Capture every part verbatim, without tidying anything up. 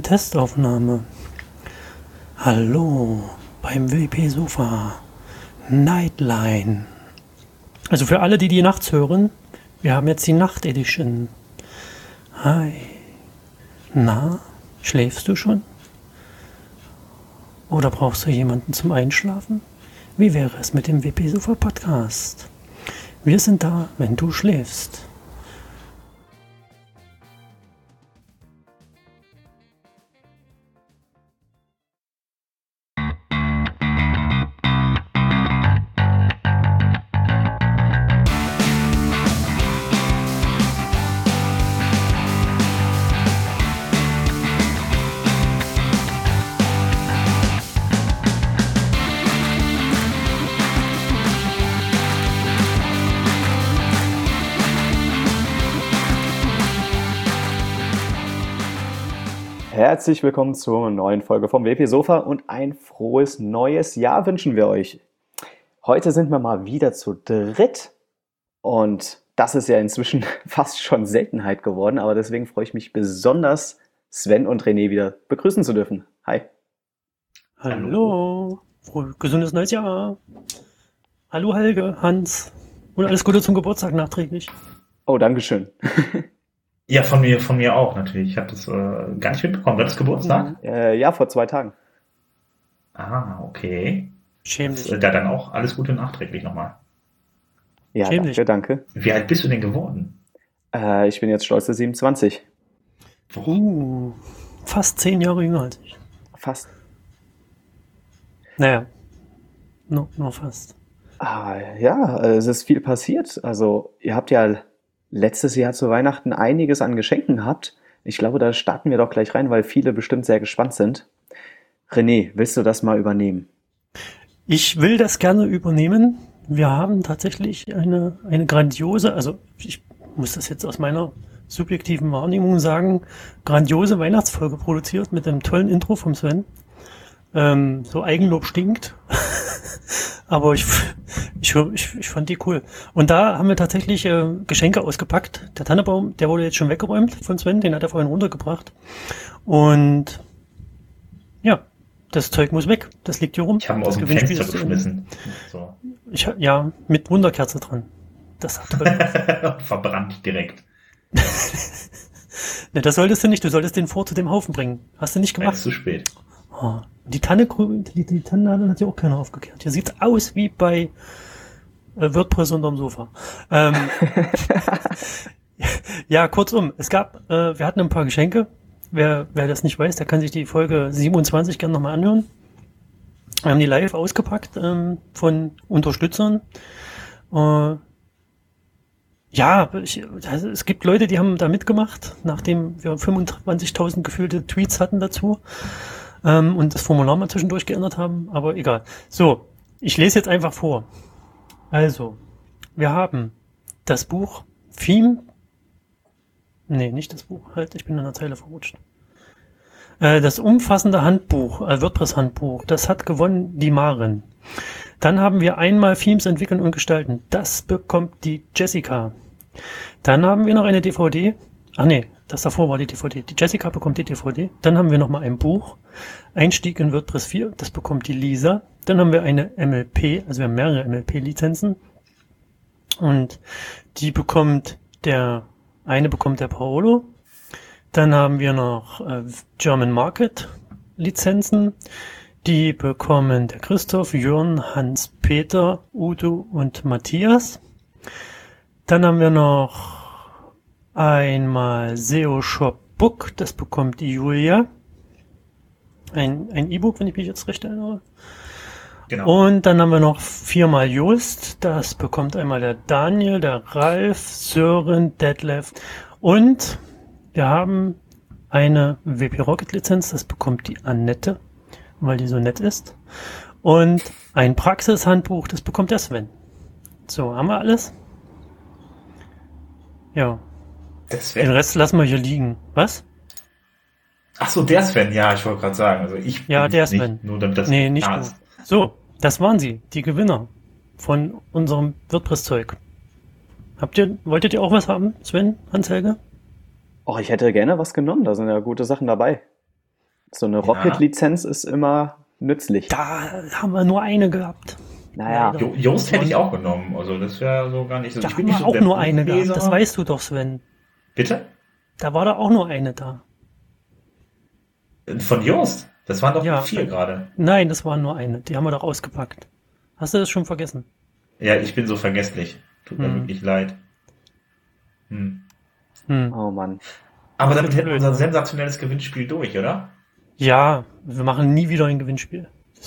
Testaufnahme. Hallo beim W P Sofa Nightline. Also für alle, die die nachts hören, wir haben jetzt die Nacht-Edition. Hi. Na, schläfst du schon? Oder brauchst du jemanden zum Einschlafen? Wie wäre es mit dem W P Sofa Podcast? Wir sind da, wenn du schläfst. Herzlich willkommen zur neuen Folge vom W P Sofa und ein frohes neues Jahr wünschen wir euch. Heute sind wir mal wieder zu dritt und das ist ja inzwischen fast schon Seltenheit geworden, aber deswegen freue ich mich besonders, Sven und René wieder begrüßen zu dürfen. Hi. Hallo. Frohe, gesundes neues Jahr. Hallo Helge, Hans und alles Gute zum Geburtstag nachträglich. Oh, Dankeschön. Ja, von mir, von mir auch natürlich. Ich habe das äh, gar nicht mitbekommen. War das Geburtstag? Äh, ja, vor zwei Tagen. Ah, okay. Schäm dich. Das, äh, da dann auch alles Gute nachträglich nochmal. Ja, Schäm danke, dich. danke. Wie alt bist du denn geworden? Äh, ich bin jetzt stolze siebenundzwanzig. Uh, fast zehn Jahre jünger als ich. Fast. Naja, nur, nur fast. Ah, ja, es ist viel passiert. Also, ihr habt ja letztes Jahr zu Weihnachten einiges an Geschenken gehabt. Ich glaube, da starten wir doch gleich rein, weil viele bestimmt sehr gespannt sind. René, willst du das mal übernehmen? Ich will das gerne übernehmen. Wir haben tatsächlich eine, eine grandiose, also ich muss das jetzt aus meiner subjektiven Wahrnehmung sagen, grandiose Weihnachtsfolge produziert mit einem tollen Intro vom Sven. Ähm, so Eigenlob stinkt. Aber ich, ich, ich, ich fand die cool. Und da haben wir tatsächlich äh, Geschenke ausgepackt. Der Tannenbaum, der wurde jetzt schon weggeräumt von Sven, den hat er vorhin runtergebracht. Und ja, das Zeug muss weg. Das liegt hier rum. Ich habe ihn das aus dem Gewinnspiel Fenster ist geschmissen. So. Ich, ja, mit Wunderkerze dran. Das hat toll. Verbrannt direkt. Ne, das solltest du nicht. Du solltest den vor zu dem Haufen bringen. Hast du nicht Jetzt gemacht. ist zu spät. Oh, die Tanne, die, die Tannennadel hat ja auch keiner aufgekehrt. Hier sieht's aus wie bei äh, WordPress unterm Sofa. Ähm, ja, kurzum, es gab, äh, wir hatten ein paar Geschenke. Wer, wer das nicht weiß, der kann sich die Folge siebenundzwanzig gerne nochmal anhören. Wir haben die live ausgepackt ähm, von Unterstützern. Äh, ja, ich, also es gibt Leute, die haben da mitgemacht, nachdem wir fünfundzwanzigtausend gefühlte Tweets hatten dazu. Ähm, und das Formular mal zwischendurch geändert haben, aber egal. So, ich lese jetzt einfach vor. Also, wir haben das Buch Theme. Nee, nicht das Buch, halt, ich bin in einer Zeile verrutscht. Äh, das umfassende Handbuch, äh, WordPress-Handbuch, das hat gewonnen die Maren. Dann haben wir einmal Themes entwickeln und gestalten. Das bekommt die Jessica. Dann haben wir noch eine D V D. Ach nee, das davor war die D V D. Die Jessica bekommt die D V D. Dann haben wir nochmal ein Buch. Einstieg in WordPress vier. Das bekommt die Lisa. Dann haben wir eine M L P. Also wir haben mehrere M L P-Lizenzen. Und die bekommt der, eine bekommt der Paolo. Dann haben wir noch äh, German Market Lizenzen. Die bekommen der Christoph, Jörn, Hans, Peter, Udo und Matthias. Dann haben wir noch einmal S E O Shop Book, das bekommt die Julia. Ein, ein E-Book, wenn ich mich jetzt recht erinnere. Genau. Und dann haben wir noch viermal Just, das bekommt einmal der Daniel, der Ralf, Sören, Detlef. Und wir haben eine W P Rocket Lizenz, das bekommt die Annette, weil die so nett ist. Und ein Praxishandbuch, das bekommt der Sven. So, haben wir alles? Ja. Das Den Sven. Rest lassen wir hier liegen. Was? Ach so, der Sven. Ja, ich wollte gerade sagen. Also ich Ja, bin der nicht, Sven. Nur damit das Nee, nicht klar du. ist. So, das waren sie, die Gewinner von unserem WordPress-Zeug. Habt ihr, wolltet ihr auch was haben, Sven, Hans-Helge? Oh, ich hätte gerne was genommen, da sind ja gute Sachen dabei. So eine Ja. Rocket-Lizenz ist immer nützlich. Da haben wir nur eine gehabt. Naja, Leider. Jo- Yoast hätte ich auch genommen. Also das wäre so gar nicht so. Da Ich bin haben nicht wir so auch der nur eine Buchleser. gehabt. Das weißt du doch, Sven. Bitte? Da war da auch nur eine da. Von Yoast? Das waren doch Ja. vier gerade. Nein, das war nur eine. Die haben wir doch ausgepackt. Hast du das schon vergessen? Ja, ich bin so vergesslich. Tut mir Hm. wirklich leid. Hm. Hm. oh Mann. Aber Das damit ist hätten wir blöd, unser ne? sensationelles Gewinnspiel durch, oder? Ja, wir machen nie wieder ein Gewinnspiel.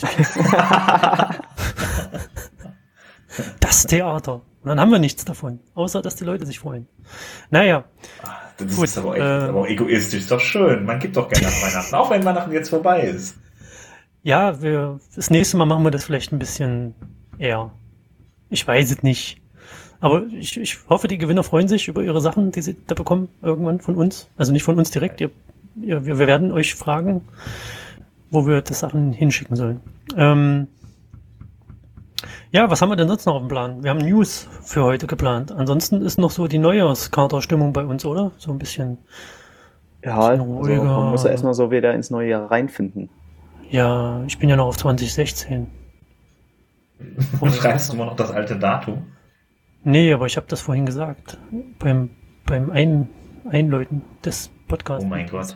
Das Theater. Und dann haben wir nichts davon. Außer, dass die Leute sich freuen. Naja, Ah, Das Gut, ist aber, echt, äh, das ist aber auch egoistisch. Ist doch schön. Man gibt doch gerne nach Weihnachten. Auch wenn Weihnachten jetzt vorbei ist. ja, wir, das nächste Mal machen wir das vielleicht ein bisschen eher. Ich weiß es nicht. Aber ich, ich hoffe, die Gewinner freuen sich über ihre Sachen, die sie da bekommen, irgendwann von uns. Also nicht von uns direkt. Ihr, ihr, wir wir werden euch fragen, wo wir das Sachen hinschicken sollen. Ähm, ja, was haben wir denn sonst noch auf dem Plan? Wir haben News für heute geplant. Ansonsten ist noch so die Neujahrskater-Stimmung bei uns, oder? So ein bisschen. Ja, also ruhiger. man muss ja erstmal so wieder ins neue Jahr reinfinden. Ja, ich bin ja noch auf zwanzig sechzehn. Und schreibst du immer noch das alte Datum? Nee, aber ich habe das vorhin gesagt. Beim, beim Ein, Einläuten des Podcasts. Oh mein Gott.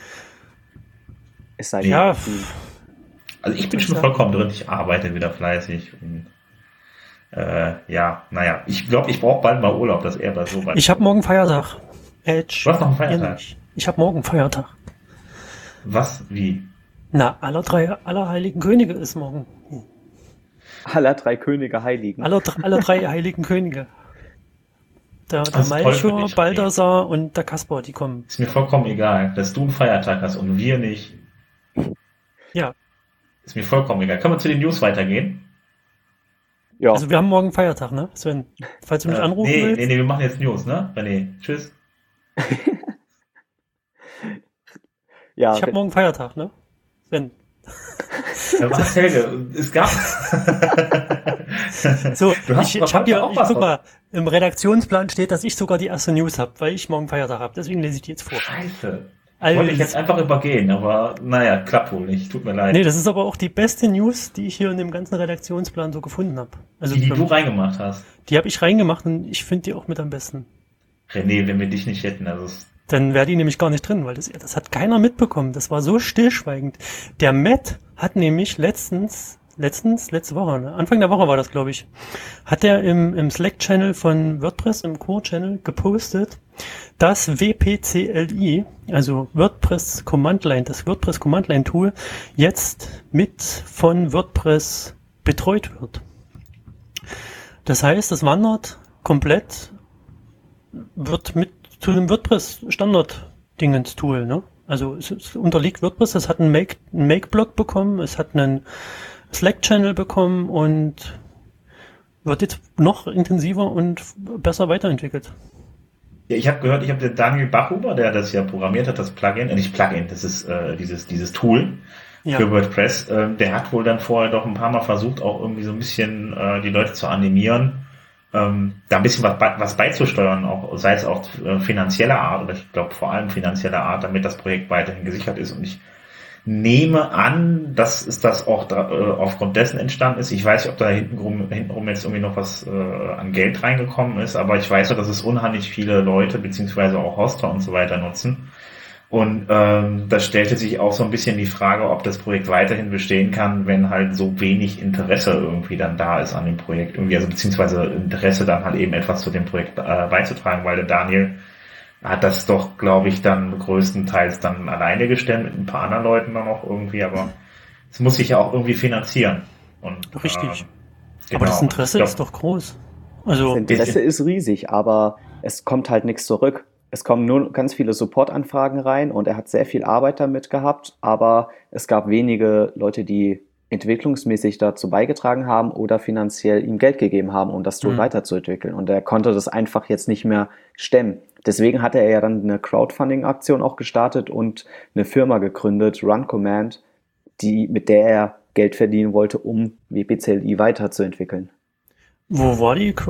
Es sei Ja, denn, die- Also ich bin schon vollkommen drin. Ich arbeite wieder fleißig. Und, äh, ja, naja. Ich glaube, ich brauche bald mal Urlaub, dass er bald so weit Ich habe morgen Feiertag. Edge. Du hast noch einen Feiertag? Ehrlich. Ich habe morgen Feiertag. Was? Wie? Na, aller drei, aller heiligen Könige ist morgen. aller drei Könige Heiligen. Aller, aller drei heiligen Könige. Der, der Das ist toll für Melchior, dich. Balthasar und der Kaspar, die kommen. Ist mir vollkommen egal, dass du einen Feiertag hast und wir nicht. Ja, Ist mir vollkommen egal. Können wir zu den News weitergehen? Ja, also wir haben morgen Feiertag, ne? Sven, falls du mich Äh, anrufen nee, willst. nee, nee, wir machen jetzt News, ne? René, tschüss. ja, Ich habe morgen Feiertag, ne? Sven. Äh, was, Helge? Es gab... So, Du hast ich, doch ich habe heute hier, auch ich, was guck auf. mal, im Redaktionsplan steht, dass ich sogar die erste News habe, weil ich morgen Feiertag habe. Deswegen lese ich die jetzt vor. Scheiße. Also, Wollte ich jetzt einfach übergehen, aber naja, klappt wohl nicht. Tut mir leid. nee, das ist aber auch die beste News, die ich hier in dem ganzen Redaktionsplan so gefunden habe. Also die, die für du mich. reingemacht hast. Die habe ich reingemacht und ich finde die auch mit am besten. René, wenn wir dich nicht hätten, also es- Dann wäre die nämlich gar nicht drin, weil das, das hat keiner mitbekommen. Das war so stillschweigend. Der Matt hat nämlich letztens, letztens, letzte Woche, ne? Anfang der Woche war das, glaube ich, hat er im, im Slack-Channel von WordPress, im Core-Channel, gepostet, dass W P C L I, also WordPress Command Line, das WordPress Command Line Tool, jetzt mit von WordPress betreut wird. Das heißt, es wandert komplett, wird mit zu einem WordPress-Standard-Dingens-Tool, ne? Also es, es unterliegt WordPress, es hat einen Make, einen Make-Blog bekommen, es hat einen Slack-Channel bekommen und wird jetzt noch intensiver und besser weiterentwickelt. Ja, ich habe gehört, ich habe den Daniel Bachhuber, der das ja programmiert hat, das Plugin, äh, nicht Plugin, das ist äh, dieses dieses Tool Ja. für WordPress. Äh, der hat wohl dann vorher doch ein paar Mal versucht, auch irgendwie so ein bisschen äh, die Leute zu animieren, ähm, da ein bisschen was, bei- was beizusteuern, auch sei es auch äh, finanzieller Art oder ich glaube vor allem finanzieller Art, damit das Projekt weiterhin gesichert ist. Und ich nehme an, dass es das auch da, äh, aufgrund dessen entstanden ist. Ich weiß nicht, ob da hintenrum, hintenrum jetzt irgendwie noch was äh, an Geld reingekommen ist, aber ich weiß ja, dass es unheimlich viele Leute beziehungsweise auch Hoster und so weiter nutzen. Und ähm, da stellte sich auch so ein bisschen die Frage, ob das Projekt weiterhin bestehen kann, wenn halt so wenig Interesse irgendwie dann da ist an dem Projekt. Irgendwie, also beziehungsweise Interesse dann halt eben etwas zu dem Projekt äh, beizutragen, weil der Daniel hat das doch, glaube ich, dann größtenteils dann alleine gestemmt mit ein paar anderen Leuten dann auch irgendwie, aber es muss sich ja auch irgendwie finanzieren. Und, Richtig. Äh, Aber das genau. Interesse Ich glaub, ist doch groß. Also, das Interesse ist riesig, aber es kommt halt nichts zurück. Es kommen nur ganz viele Support-Anfragen rein und er hat sehr viel Arbeit damit gehabt, aber es gab wenige Leute, die entwicklungsmäßig dazu beigetragen haben oder finanziell ihm Geld gegeben haben, um das Tool Mhm. weiterzuentwickeln. Und er konnte das einfach jetzt nicht mehr stemmen. Deswegen hatte er ja dann eine Crowdfunding-Aktion auch gestartet und eine Firma gegründet, Run Command, die, mit der er Geld verdienen wollte, um W P C L I weiterzuentwickeln. wo war die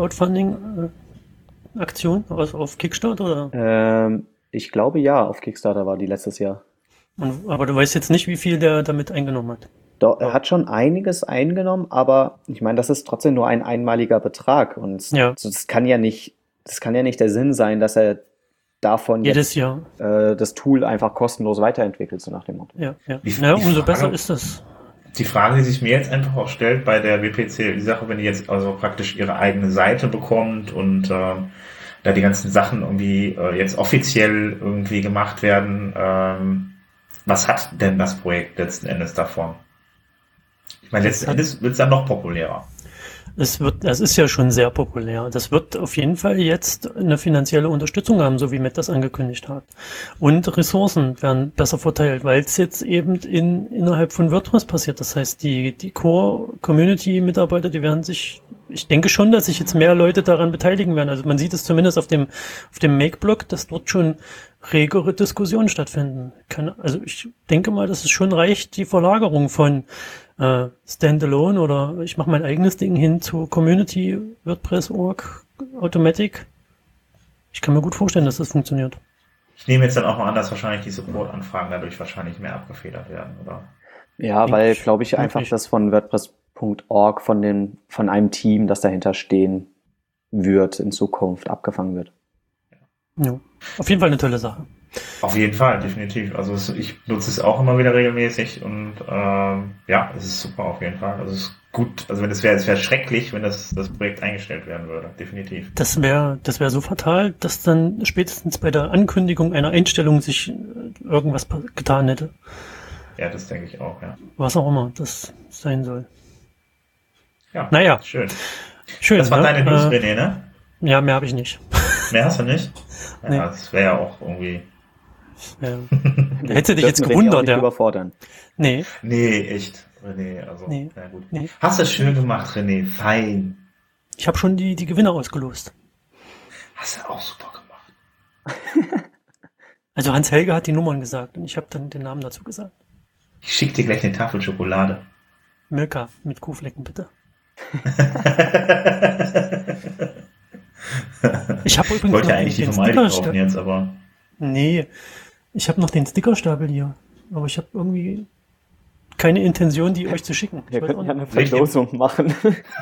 Crowdfunding-Aktion? Also auf Kickstarter oder? Ähm, ich glaube ja, auf Kickstarter war die letztes Jahr. Und, aber du weißt jetzt nicht, wie viel der damit eingenommen hat. Doch, er hat schon einiges eingenommen, aber ich meine, das ist trotzdem nur ein einmaliger Betrag und Ja. das kann ja nicht, das kann ja nicht der Sinn sein, dass er davon Jedes jetzt Jahr. äh, das Tool einfach kostenlos weiterentwickelt, so nach dem Motto. Ja, ja. Die- naja, die umso Frage- besser ist das. Die Frage, die sich mir jetzt einfach auch stellt bei der W P C, die Sache, wenn die jetzt also praktisch ihre eigene Seite bekommt und ähm, da die ganzen Sachen irgendwie äh, jetzt offiziell irgendwie gemacht werden, ähm, was hat denn das Projekt letzten Endes davon? Ich meine, letzten Das hat- Endes wird es dann noch populärer. Es wird, das ist ja schon sehr populär. Das wird auf jeden Fall jetzt eine finanzielle Unterstützung haben, so wie Matt das angekündigt hat. Und Ressourcen werden besser verteilt, weil es jetzt eben in, innerhalb von WordPress passiert. Das heißt, die, die Core-Community-Mitarbeiter, die werden sich, ich denke schon, dass sich jetzt mehr Leute daran beteiligen werden. Also man sieht es zumindest auf dem, auf dem Make-Blog, dass dort schon regere Diskussionen stattfinden. Kann, also ich denke mal, dass es schon reicht, die Verlagerung von äh, Standalone oder ich mache mein eigenes Ding hin zu Community, WordPress Punkt org, Automatic. Ich kann mir gut vorstellen, dass das funktioniert. Ich nehme jetzt dann auch mal an, dass wahrscheinlich die Support-Anfragen dadurch wahrscheinlich mehr abgefedert werden, oder? Ja, Denk weil, ich, glaube ich, einfach möglich. das von WordPress Punkt org von den, von einem Team, das dahinter stehen wird, in Zukunft abgefangen wird. Ja. Auf jeden Fall eine tolle Sache. Auf jeden Fall, definitiv. Also es, ich nutze es auch immer wieder regelmäßig und ähm, ja, es ist super auf jeden Fall. Also es ist gut, also wenn es wäre, es wäre schrecklich, wenn das, das Projekt eingestellt werden würde, definitiv. Das wäre das wäre so fatal, dass dann spätestens bei der Ankündigung einer Einstellung sich äh, irgendwas pa- getan hätte. Ja, das denke ich auch, ja. Was auch immer das sein soll. Ja, Naja. schön. Schön. Das war ne? deine News, äh, René, ne? Ja, mehr habe ich nicht. Mehr hast du nicht? Ja, Nee. das wäre ja auch irgendwie. Ja. Hätte dich jetzt Dürfen René auch gewundert, nicht ja. überfordern. Nee, Nee, echt. René, also, Nee. na gut. nee. Hast du schön gemacht, René. Fein. Ich habe schon die, die Gewinner ausgelost. Hast du auch super gemacht. Also Hans Helge hat die Nummern gesagt und ich habe dann den Namen dazu gesagt. Ich schick dir gleich eine Tafel Schokolade. Milka mit Kuhflecken, bitte. Ich habe übrigens Ich wollte noch ja eigentlich die den, vom den Aldi kaufen Stickerstapel. jetzt, aber Nee, ich habe noch den Stickerstapel hier. Aber ich habe irgendwie keine Intention, die euch zu schicken. Ich Wir weiß auch könnten ja nicht. eine Verlosung machen.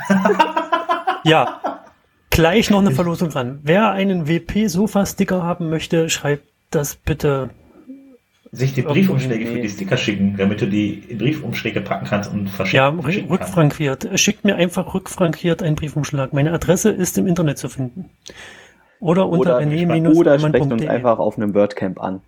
Ja, gleich noch eine Verlosung ran. Wer einen W P-Sofa-Sticker haben möchte, schreibt das bitte. sich die Briefumschläge für die Sticker schicken, damit du die in Briefumschläge packen kannst und Ja, verschicken, rü- verschicken kannst. rückfrankiert. Schickt mir einfach rückfrankiert einen Briefumschlag. Meine Adresse ist im Internet zu finden. Oder unter Oder, rené oder sprecht uns Punkt de. einfach auf einem WordCamp an.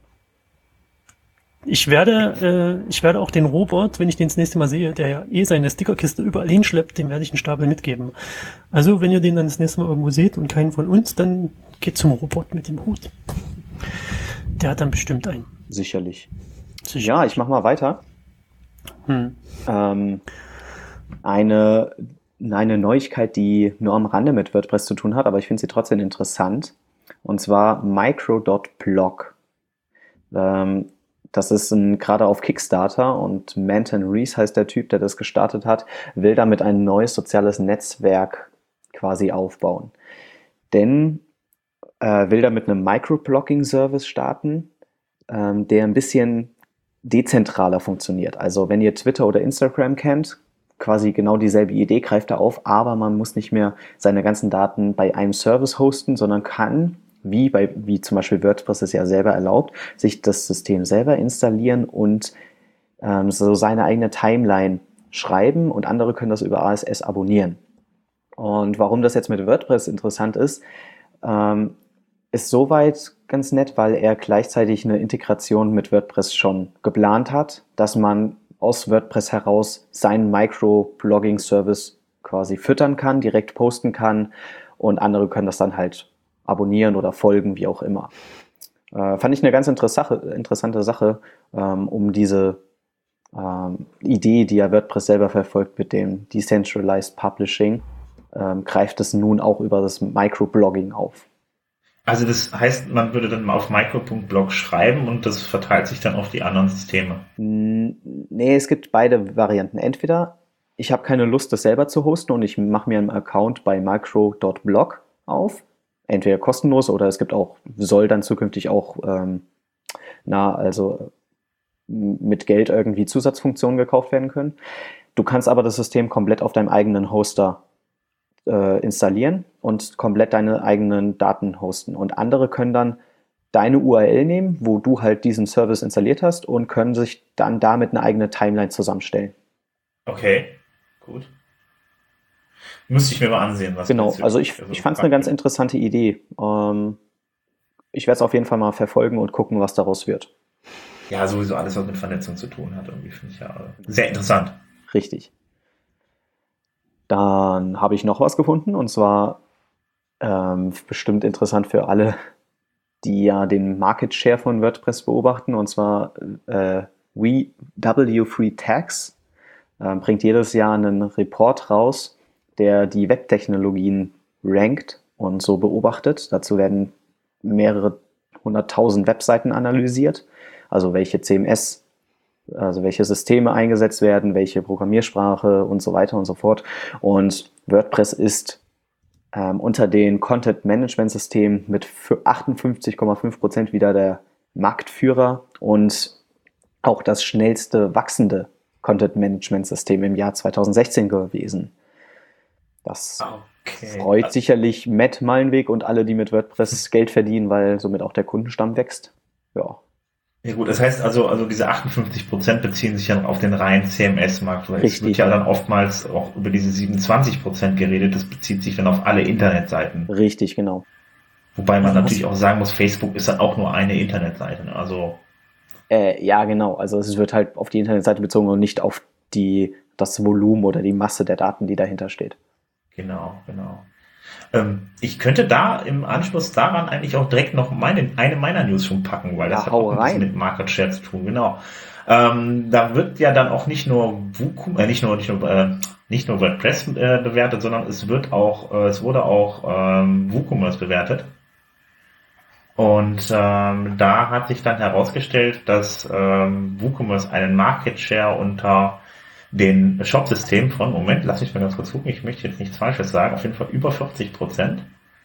Ich werde, äh, ich werde auch den Robert, wenn ich den das nächste Mal sehe, der ja eh seine Stickerkiste überall hinschleppt, dem werde ich einen Stapel mitgeben. Also, wenn ihr den dann das nächste Mal irgendwo seht und keinen von uns, dann geht zum Robert mit dem Hut. Der hat dann bestimmt einen. Sicherlich. Sicher. Ja, ich mache mal weiter. Hm. Ähm, eine, eine Neuigkeit, die nur am Rande mit WordPress zu tun hat, aber ich finde sie trotzdem interessant. Und zwar micro.blog. Ähm, das ist ein, gerade auf Kickstarter und Manton Rees heißt der Typ, der das gestartet hat, will damit ein neues soziales Netzwerk quasi aufbauen. Denn äh, will damit einen Microblogging-Service starten, ähm, der ein bisschen dezentraler funktioniert. Also wenn ihr Twitter oder Instagram kennt, quasi genau dieselbe Idee greift da auf, aber man muss nicht mehr seine ganzen Daten bei einem Service hosten, sondern kann, wie bei wie zum Beispiel WordPress es ja selber erlaubt, sich das System selber installieren und ähm, so seine eigene Timeline schreiben und andere können das über R S S abonnieren. Und warum das jetzt mit WordPress interessant ist, ähm, ist soweit ganz nett, weil er gleichzeitig eine Integration mit WordPress schon geplant hat, dass man aus WordPress heraus seinen Microblogging-Service quasi füttern kann, direkt posten kann und andere können das dann halt abonnieren oder folgen, wie auch immer. Äh, fand ich eine ganz interessante, interessante Sache, ähm, um diese ähm, Idee, die ja WordPress selber verfolgt mit dem Decentralized Publishing, ähm, greift es nun auch über das Microblogging auf. Also das heißt, man würde dann mal auf micro.blog schreiben und das verteilt sich dann auf die anderen Systeme. Nee, es gibt beide Varianten. Entweder ich habe keine Lust, das selber zu hosten und ich mache mir einen Account bei micro.blog auf. Entweder kostenlos oder es gibt auch, soll dann zukünftig auch, ähm, na, also mit Geld irgendwie Zusatzfunktionen gekauft werden können. Du kannst aber das System komplett auf deinem eigenen Hoster äh, installieren und komplett deine eigenen Daten hosten. Und andere können dann deine U R L nehmen, wo du halt diesen Service installiert hast und können sich dann damit eine eigene Timeline zusammenstellen. Okay, gut. Müsste ich mir mal ansehen. Was genau, also ich, also ich fand es eine ganz interessante Idee. Ähm, ich werde es auf jeden Fall mal verfolgen und gucken, was daraus wird. Ja, sowieso alles, was mit Vernetzung zu tun hat, irgendwie finde ich ja sehr interessant. Richtig. Dann habe ich noch was gefunden und zwar ähm, bestimmt interessant für alle, die ja den Market Share von WordPress beobachten, und zwar äh, W drei Tags äh, bringt jedes Jahr einen Report raus, der die Webtechnologien rankt und so beobachtet. Dazu werden mehrere hunderttausend Webseiten analysiert, also welche C M S, also welche Systeme eingesetzt werden, welche Programmiersprache und so weiter und so fort. Und WordPress ist ähm, unter den Content-Management-Systemen mit achtundfünfzig Komma fünf Prozent wieder der Marktführer und auch das schnellste wachsende Content-Management-System im Jahr zweitausendsechzehn gewesen. Das okay. freut sicherlich Matt Malenweg und alle, die mit WordPress Geld verdienen, weil somit auch der Kundenstamm wächst. Ja. Ja gut, das heißt also, also diese achtundfünfzig Prozent beziehen sich ja auf den reinen C M S-Markt, weil es wird ja dann oftmals auch über diese siebenundzwanzig Prozent geredet, das bezieht sich dann auf alle Internetseiten. Richtig, genau. Wobei man natürlich auch sagen muss, Facebook ist dann auch nur eine Internetseite, ne? Also äh, ja, genau, also es wird halt auf die Internetseite bezogen und nicht auf die, das Volumen oder die Masse der Daten, die dahinter steht. Genau, genau. Ähm, ich könnte da im Anschluss daran eigentlich auch direkt noch meine, eine meiner News schon packen, weil ja, das hat auch ein bisschen mit Market Share zu tun, genau. Ähm, da wird ja dann auch nicht nur WooCommerce, äh, nicht nur, nicht nur, äh, nicht nur WordPress äh, bewertet, sondern es wird auch, äh, es wurde auch ähm, WooCommerce bewertet. Und ähm, da hat sich dann herausgestellt, dass ähm, WooCommerce einen Market Share unter den Shop-System von, Moment, lass mich mal ganz kurz gucken, ich möchte jetzt nichts Falsches sagen, auf jeden Fall über vierzig Prozent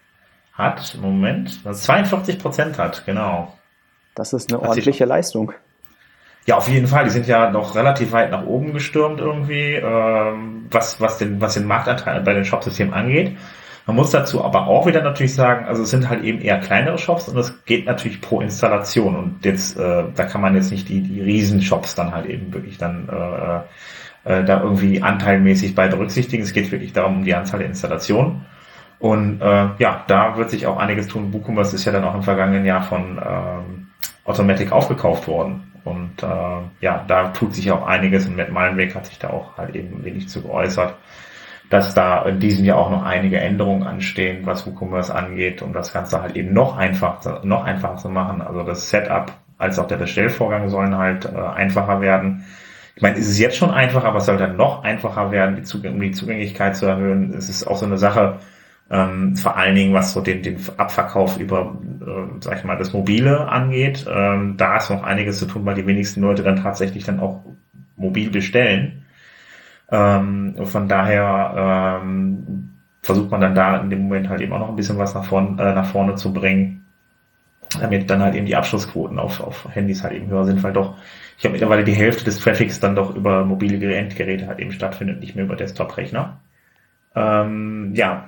hat, Moment, zweiundvierzig Prozent hat, genau. Das ist eine ordentliche Leistung. Ja, auf jeden Fall, die sind ja noch relativ weit nach oben gestürmt irgendwie, ähm, was, was den, was den Marktanteil bei den Shop-Systemen angeht. Man muss dazu aber auch wieder natürlich sagen, also es sind halt eben eher kleinere Shops und es geht natürlich pro Installation und jetzt, äh, da kann man jetzt nicht die, die Riesenshops dann halt eben wirklich dann, äh, da irgendwie anteilmäßig bei berücksichtigen. Es geht wirklich darum, um die Anzahl der Installationen. Und äh, ja, da wird sich auch einiges tun. WooCommerce ist ja dann auch im vergangenen Jahr von ähm, Automatic aufgekauft worden. Und äh, ja, da tut sich auch einiges. Und Matt Malenweg hat sich da auch halt eben ein wenig zu geäußert, dass da in diesem Jahr auch noch einige Änderungen anstehen, was WooCommerce angeht, um das Ganze halt eben noch einfacher, noch einfacher zu machen. Also das Setup als auch der Bestellvorgang sollen halt äh, einfacher werden. Ich meine, es ist jetzt schon einfach, aber es soll dann noch einfacher werden, die Zugäng- um die Zugänglichkeit zu erhöhen. Es ist auch so eine Sache, ähm, vor allen Dingen, was so den, den Abverkauf über, äh, sag ich mal, das Mobile angeht. Ähm, da ist noch einiges zu tun, weil die wenigsten Leute dann tatsächlich dann auch mobil bestellen. Ähm, von daher ähm, versucht man dann da in dem Moment halt eben auch noch ein bisschen was nach vorne, äh, nach vorne zu bringen, damit dann halt eben die Abschlussquoten auf, auf Handys halt eben höher sind, weil doch ich habe mittlerweile die Hälfte des Traffics dann doch über mobile Endgeräte halt eben stattfindet, nicht mehr über Desktop-Rechner. Ähm, ja,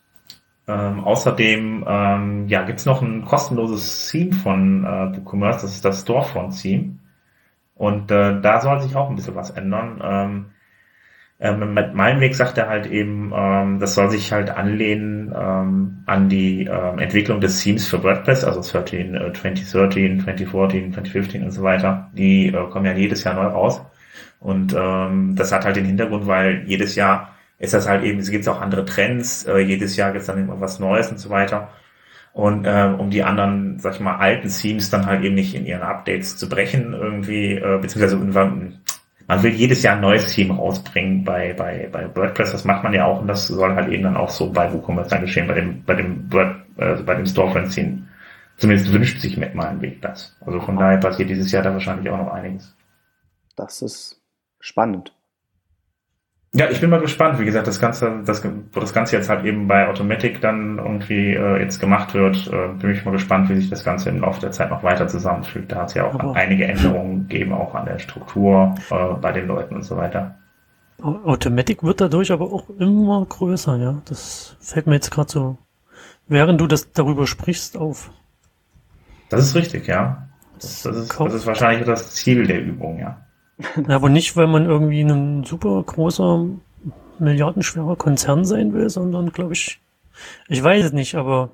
ähm, außerdem ähm, ja, gibt's noch ein kostenloses Theme von äh, WooCommerce, das ist das Storefront-Theme. Und äh, da soll sich auch ein bisschen was ändern. Ähm, Ähm, mit meinem Weg sagt er halt eben, ähm, das soll sich halt anlehnen ähm, an die ähm, Entwicklung des Themes für WordPress, also dreizehn, äh, zwanzig dreizehn, zwanzig vierzehn, zwanzig fünfzehn und so weiter. Die äh, kommen ja jedes Jahr neu raus. Und ähm, das hat halt den Hintergrund, weil jedes Jahr ist das halt eben, es gibt auch andere Trends, äh, jedes Jahr gibt es dann immer was Neues und so weiter. Und ähm, um die anderen, sag ich mal, alten Themes dann halt eben nicht in ihren Updates zu brechen irgendwie, äh, beziehungsweise man will jedes Jahr ein neues Theme rausbringen bei, bei, bei WordPress. Das macht man ja auch und das soll halt eben dann auch so bei WooCommerce dann geschehen, bei dem, bei dem Word, äh, bei dem Storefront-Theme. Zumindest wünscht sich Matt Malenweg das. Also von daher passiert dieses Jahr da wahrscheinlich auch noch einiges. Das ist spannend. Ja, ich bin mal gespannt. Wie gesagt, das Ganze, das, wo das Ganze jetzt halt eben bei Automatic dann irgendwie äh, jetzt gemacht wird, äh, bin ich mal gespannt, wie sich das Ganze im Laufe der Zeit noch weiter zusammenfügt. Da hat es ja auch Aber einige Änderungen gegeben, auch an der Struktur äh, bei den Leuten und so weiter. Automatic wird dadurch aber auch immer größer, ja. Das fällt mir jetzt gerade so, während du das darüber sprichst, auf. Das ist richtig, ja. Das, das, ist, das ist wahrscheinlich das Ziel der Übung, ja. Ja, aber nicht, weil man irgendwie ein super großer, milliardenschwerer Konzern sein will, sondern, glaube ich, ich weiß es nicht, aber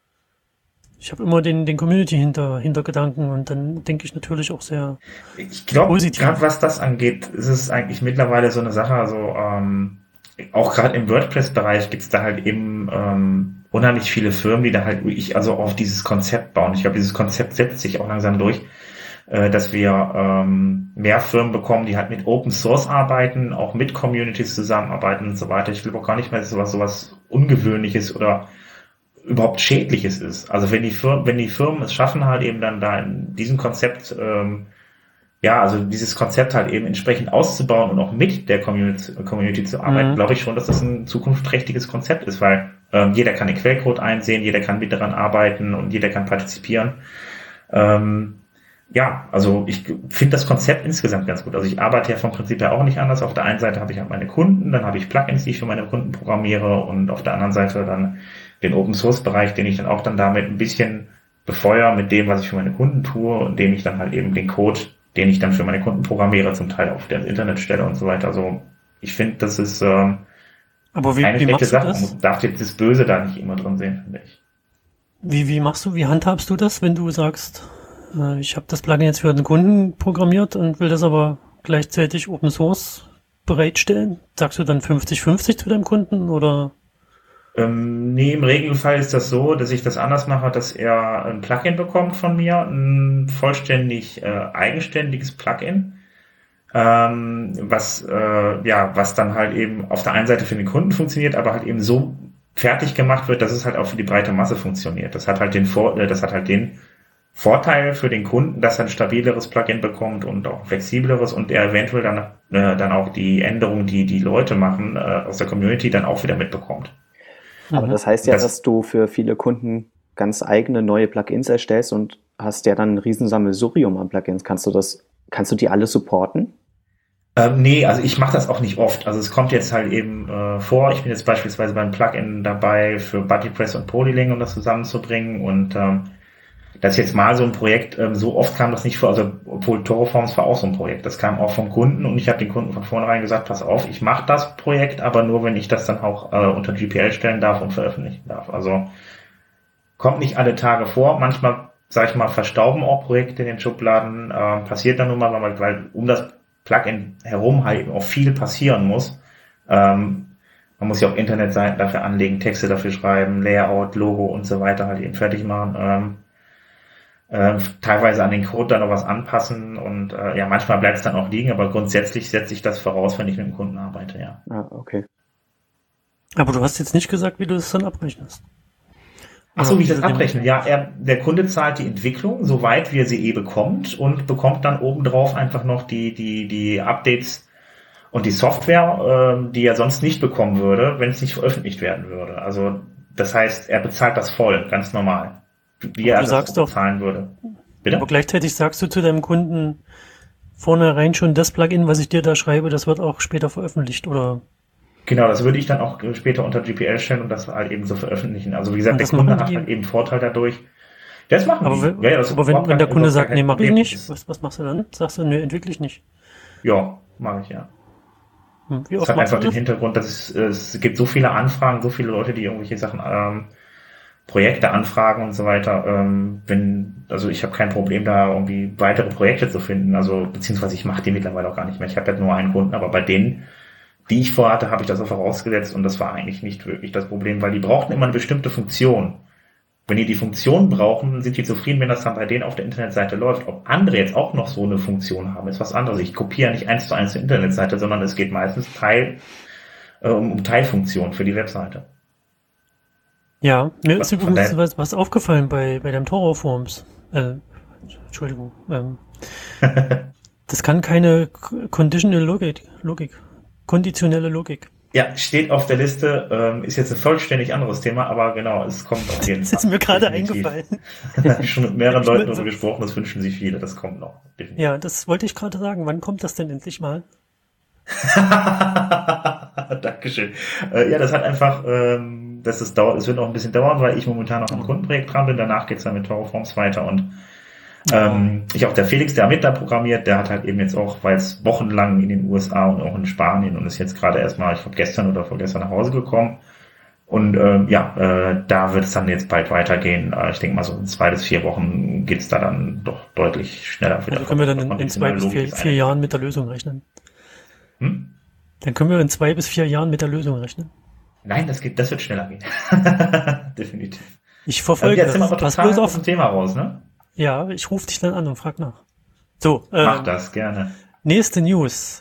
ich habe immer den, den Community hinter, Hintergedanken und dann denke ich natürlich auch sehr Ich glaube, positiv. gerade was das angeht, ist es eigentlich mittlerweile so eine Sache, also ähm, auch gerade im WordPress-Bereich gibt es da halt eben ähm, unheimlich viele Firmen, die da halt wirklich also auf dieses Konzept bauen. Ich glaube, dieses Konzept setzt sich auch langsam durch, äh, dass wir ähm, mehr Firmen bekommen, die halt mit Open Source arbeiten, auch mit Communities zusammenarbeiten und so weiter. Ich glaube auch gar nicht mehr, dass sowas sowas Ungewöhnliches oder überhaupt Schädliches ist. Also wenn die Firmen, wenn die Firmen es schaffen, halt eben dann da in diesem Konzept, ähm, ja, also dieses Konzept halt eben entsprechend auszubauen und auch mit der Community, Community zu arbeiten, Mhm. glaube ich schon, dass das ein zukunftsträchtiges Konzept ist, weil ähm, jeder kann den Quellcode einsehen, jeder kann mit daran arbeiten und jeder kann partizipieren. Ähm, ja, also ich finde das Konzept insgesamt ganz gut. Also ich arbeite ja vom Prinzip her auch nicht anders. Auf der einen Seite habe ich halt meine Kunden, dann habe ich Plugins, die ich für meine Kunden programmiere und auf der anderen Seite dann den Open-Source-Bereich, den ich dann auch dann damit ein bisschen befeuere mit dem, was ich für meine Kunden tue und dem ich dann halt eben den Code, den ich dann für meine Kunden programmiere, zum Teil auf das Internet stelle und so weiter. Also ich finde, das ist ähm, Aber wie, keine wie schlechte machst du Sache. das? Man darf jetzt das Böse da nicht immer drin sehen, finde ich. Wie, wie machst du, wie handhabst du das, wenn du sagst, äh, ich habe das Plugin jetzt für einen Kunden programmiert und will das aber gleichzeitig Open Source bereitstellen? Sagst du dann fünfzig fünfzig zu deinem Kunden oder? Ähm, nee, im Regelfall ist das so, dass ich das anders mache, dass er ein Plugin bekommt von mir, ein vollständig äh, eigenständiges Plugin, ähm, was äh, ja, was dann halt eben auf der einen Seite für den Kunden funktioniert, aber halt eben so fertig gemacht wird, dass es halt auch für die breite Masse funktioniert. Das hat halt den Vor äh, das hat halt den Vorteil für den Kunden, dass er ein stabileres Plugin bekommt und auch ein flexibleres und er eventuell dann äh, dann auch die Änderungen, die die Leute machen äh, aus der Community, dann auch wieder mitbekommt. Aber Mhm. das heißt ja, Das- dass du für viele Kunden ganz eigene neue Plugins erstellst und hast ja dann ein Riesensammelsurium an Plugins. Kannst du das, kannst du die alle supporten? Ähm, nee, also ich mache das auch nicht oft. Also es kommt jetzt halt eben äh, vor. Ich bin jetzt beispielsweise beim Plugin dabei für BuddyPress und Polyling, um das zusammenzubringen. Und ähm, das ist jetzt mal so ein Projekt. Ähm, so oft kam das nicht vor. Also obwohl Toroforms war auch so ein Projekt. Das kam auch vom Kunden und ich habe den Kunden von vornherein gesagt: Pass auf, ich mache das Projekt, aber nur wenn ich das dann auch äh, unter G P L stellen darf und veröffentlichen darf. Also kommt nicht alle Tage vor. Manchmal, sag ich mal, verstauben auch Projekte in den Schubladen. Äh, passiert dann nun mal, weil, weil um das Plugin herum halt eben auch viel passieren muss. Ähm, man muss ja auch Internetseiten dafür anlegen, Texte dafür schreiben, Layout, Logo und so weiter halt eben fertig machen. Ähm, äh, teilweise an den Code dann noch was anpassen und äh, ja, manchmal bleibt es dann auch liegen, aber grundsätzlich setze ich das voraus, wenn ich mit dem Kunden arbeite, ja. Ah, okay. Aber du hast jetzt nicht gesagt, wie du das dann abrechnest. Ach so, wie ich Oder das abrechne. Ja, er, der Kunde zahlt die Entwicklung, soweit wie er sie eh bekommt und bekommt dann obendrauf einfach noch die, die, die Updates und die Software, ähm, die er sonst nicht bekommen würde, wenn es nicht veröffentlicht werden würde. Also, das heißt, er bezahlt das voll, ganz normal. Wie Aber er du das sagst auch doch- bezahlen würde. Bitte? Aber gleichzeitig sagst du zu deinem Kunden vornherein schon, das Plugin, was ich dir da schreibe, das wird auch später veröffentlicht, oder? Genau, das würde ich dann auch später unter G P L stellen und das halt eben so veröffentlichen. Also wie gesagt, Und der das Kunde machen hat die- halt eben Vorteil dadurch. Das machen Aber, die. wenn, Ja, ja, das ist aber wenn, überhaupt wenn der kein- Kunde überhaupt sagt, kein nee, mach ich Problem. nicht, Das- was, was machst du dann? Sagst du, nee, entwickle ich nicht. Ja, mache ich ja. Hm, Wie Das oft hat machst einfach du den das? Hintergrund, dass es, es gibt so viele Anfragen, so viele Leute, die irgendwelche Sachen, ähm, Projekte anfragen und so weiter. Ähm, wenn, also ich habe kein Problem, da irgendwie weitere Projekte zu finden. Also beziehungsweise ich mache die mittlerweile auch gar nicht mehr. Ich habe ja nur einen Kunden, aber bei denen, die ich vorhatte, habe ich das auch vorausgesetzt und das war eigentlich nicht wirklich das Problem, weil die brauchten immer eine bestimmte Funktion. Wenn die die Funktion brauchen, sind die zufrieden, wenn das dann bei denen auf der Internetseite läuft. Ob andere jetzt auch noch so eine Funktion haben, ist was anderes. Ich kopiere nicht eins zu eins die Internetseite, sondern es geht meistens Teil, äh, um, um Teilfunktion für die Webseite. Ja, mir Was- ist von übrigens daher- was, was aufgefallen bei, bei deinem Toro-Forms. Äh, Entschuldigung. Ähm, das kann keine C- Conditional Logik. Logik. konditionelle Logik. Ja, steht auf der Liste, ähm, ist jetzt ein vollständig anderes Thema, aber genau, es kommt auf jeden Das Fall. ist mir gerade Definitiv. eingefallen. Ich habe schon mit mehreren Ich Leuten mein, darüber so- gesprochen, das wünschen sich viele, das kommt noch. Definitiv. Ja, das wollte ich gerade sagen. Wann kommt das denn endlich mal? Dankeschön. Äh, ja, das hat einfach, ähm, das ist dauert, es wird noch ein bisschen dauern, weil ich momentan noch am Kundenprojekt dran bin. Danach geht's dann mit Terraforms weiter und ähm, ich auch der Felix, der mit da programmiert, der hat halt eben jetzt auch, weil es wochenlang in den U S A und auch in Spanien und ist jetzt gerade erstmal, ich glaube gestern oder vorgestern nach Hause gekommen. Und ähm, ja, äh, da wird es dann jetzt bald weitergehen. Äh, ich denke mal so in zwei bis vier Wochen geht's da dann doch deutlich schneller wieder. Also können wir dann in, Man in diese zwei neue bis vier, Logik vier ein- Jahren mit der Lösung rechnen. Hm? Dann können wir in zwei bis vier Jahren mit der Lösung rechnen. Nein, das geht, das wird schneller gehen. Definitiv. Ich Ähm, verfolge jetzt sind wir das. aber Pass total bloß aus auf. dem Thema raus, ne? Ja, ich rufe dich dann an und frag nach. So, Mach ähm, das gerne. nächste News.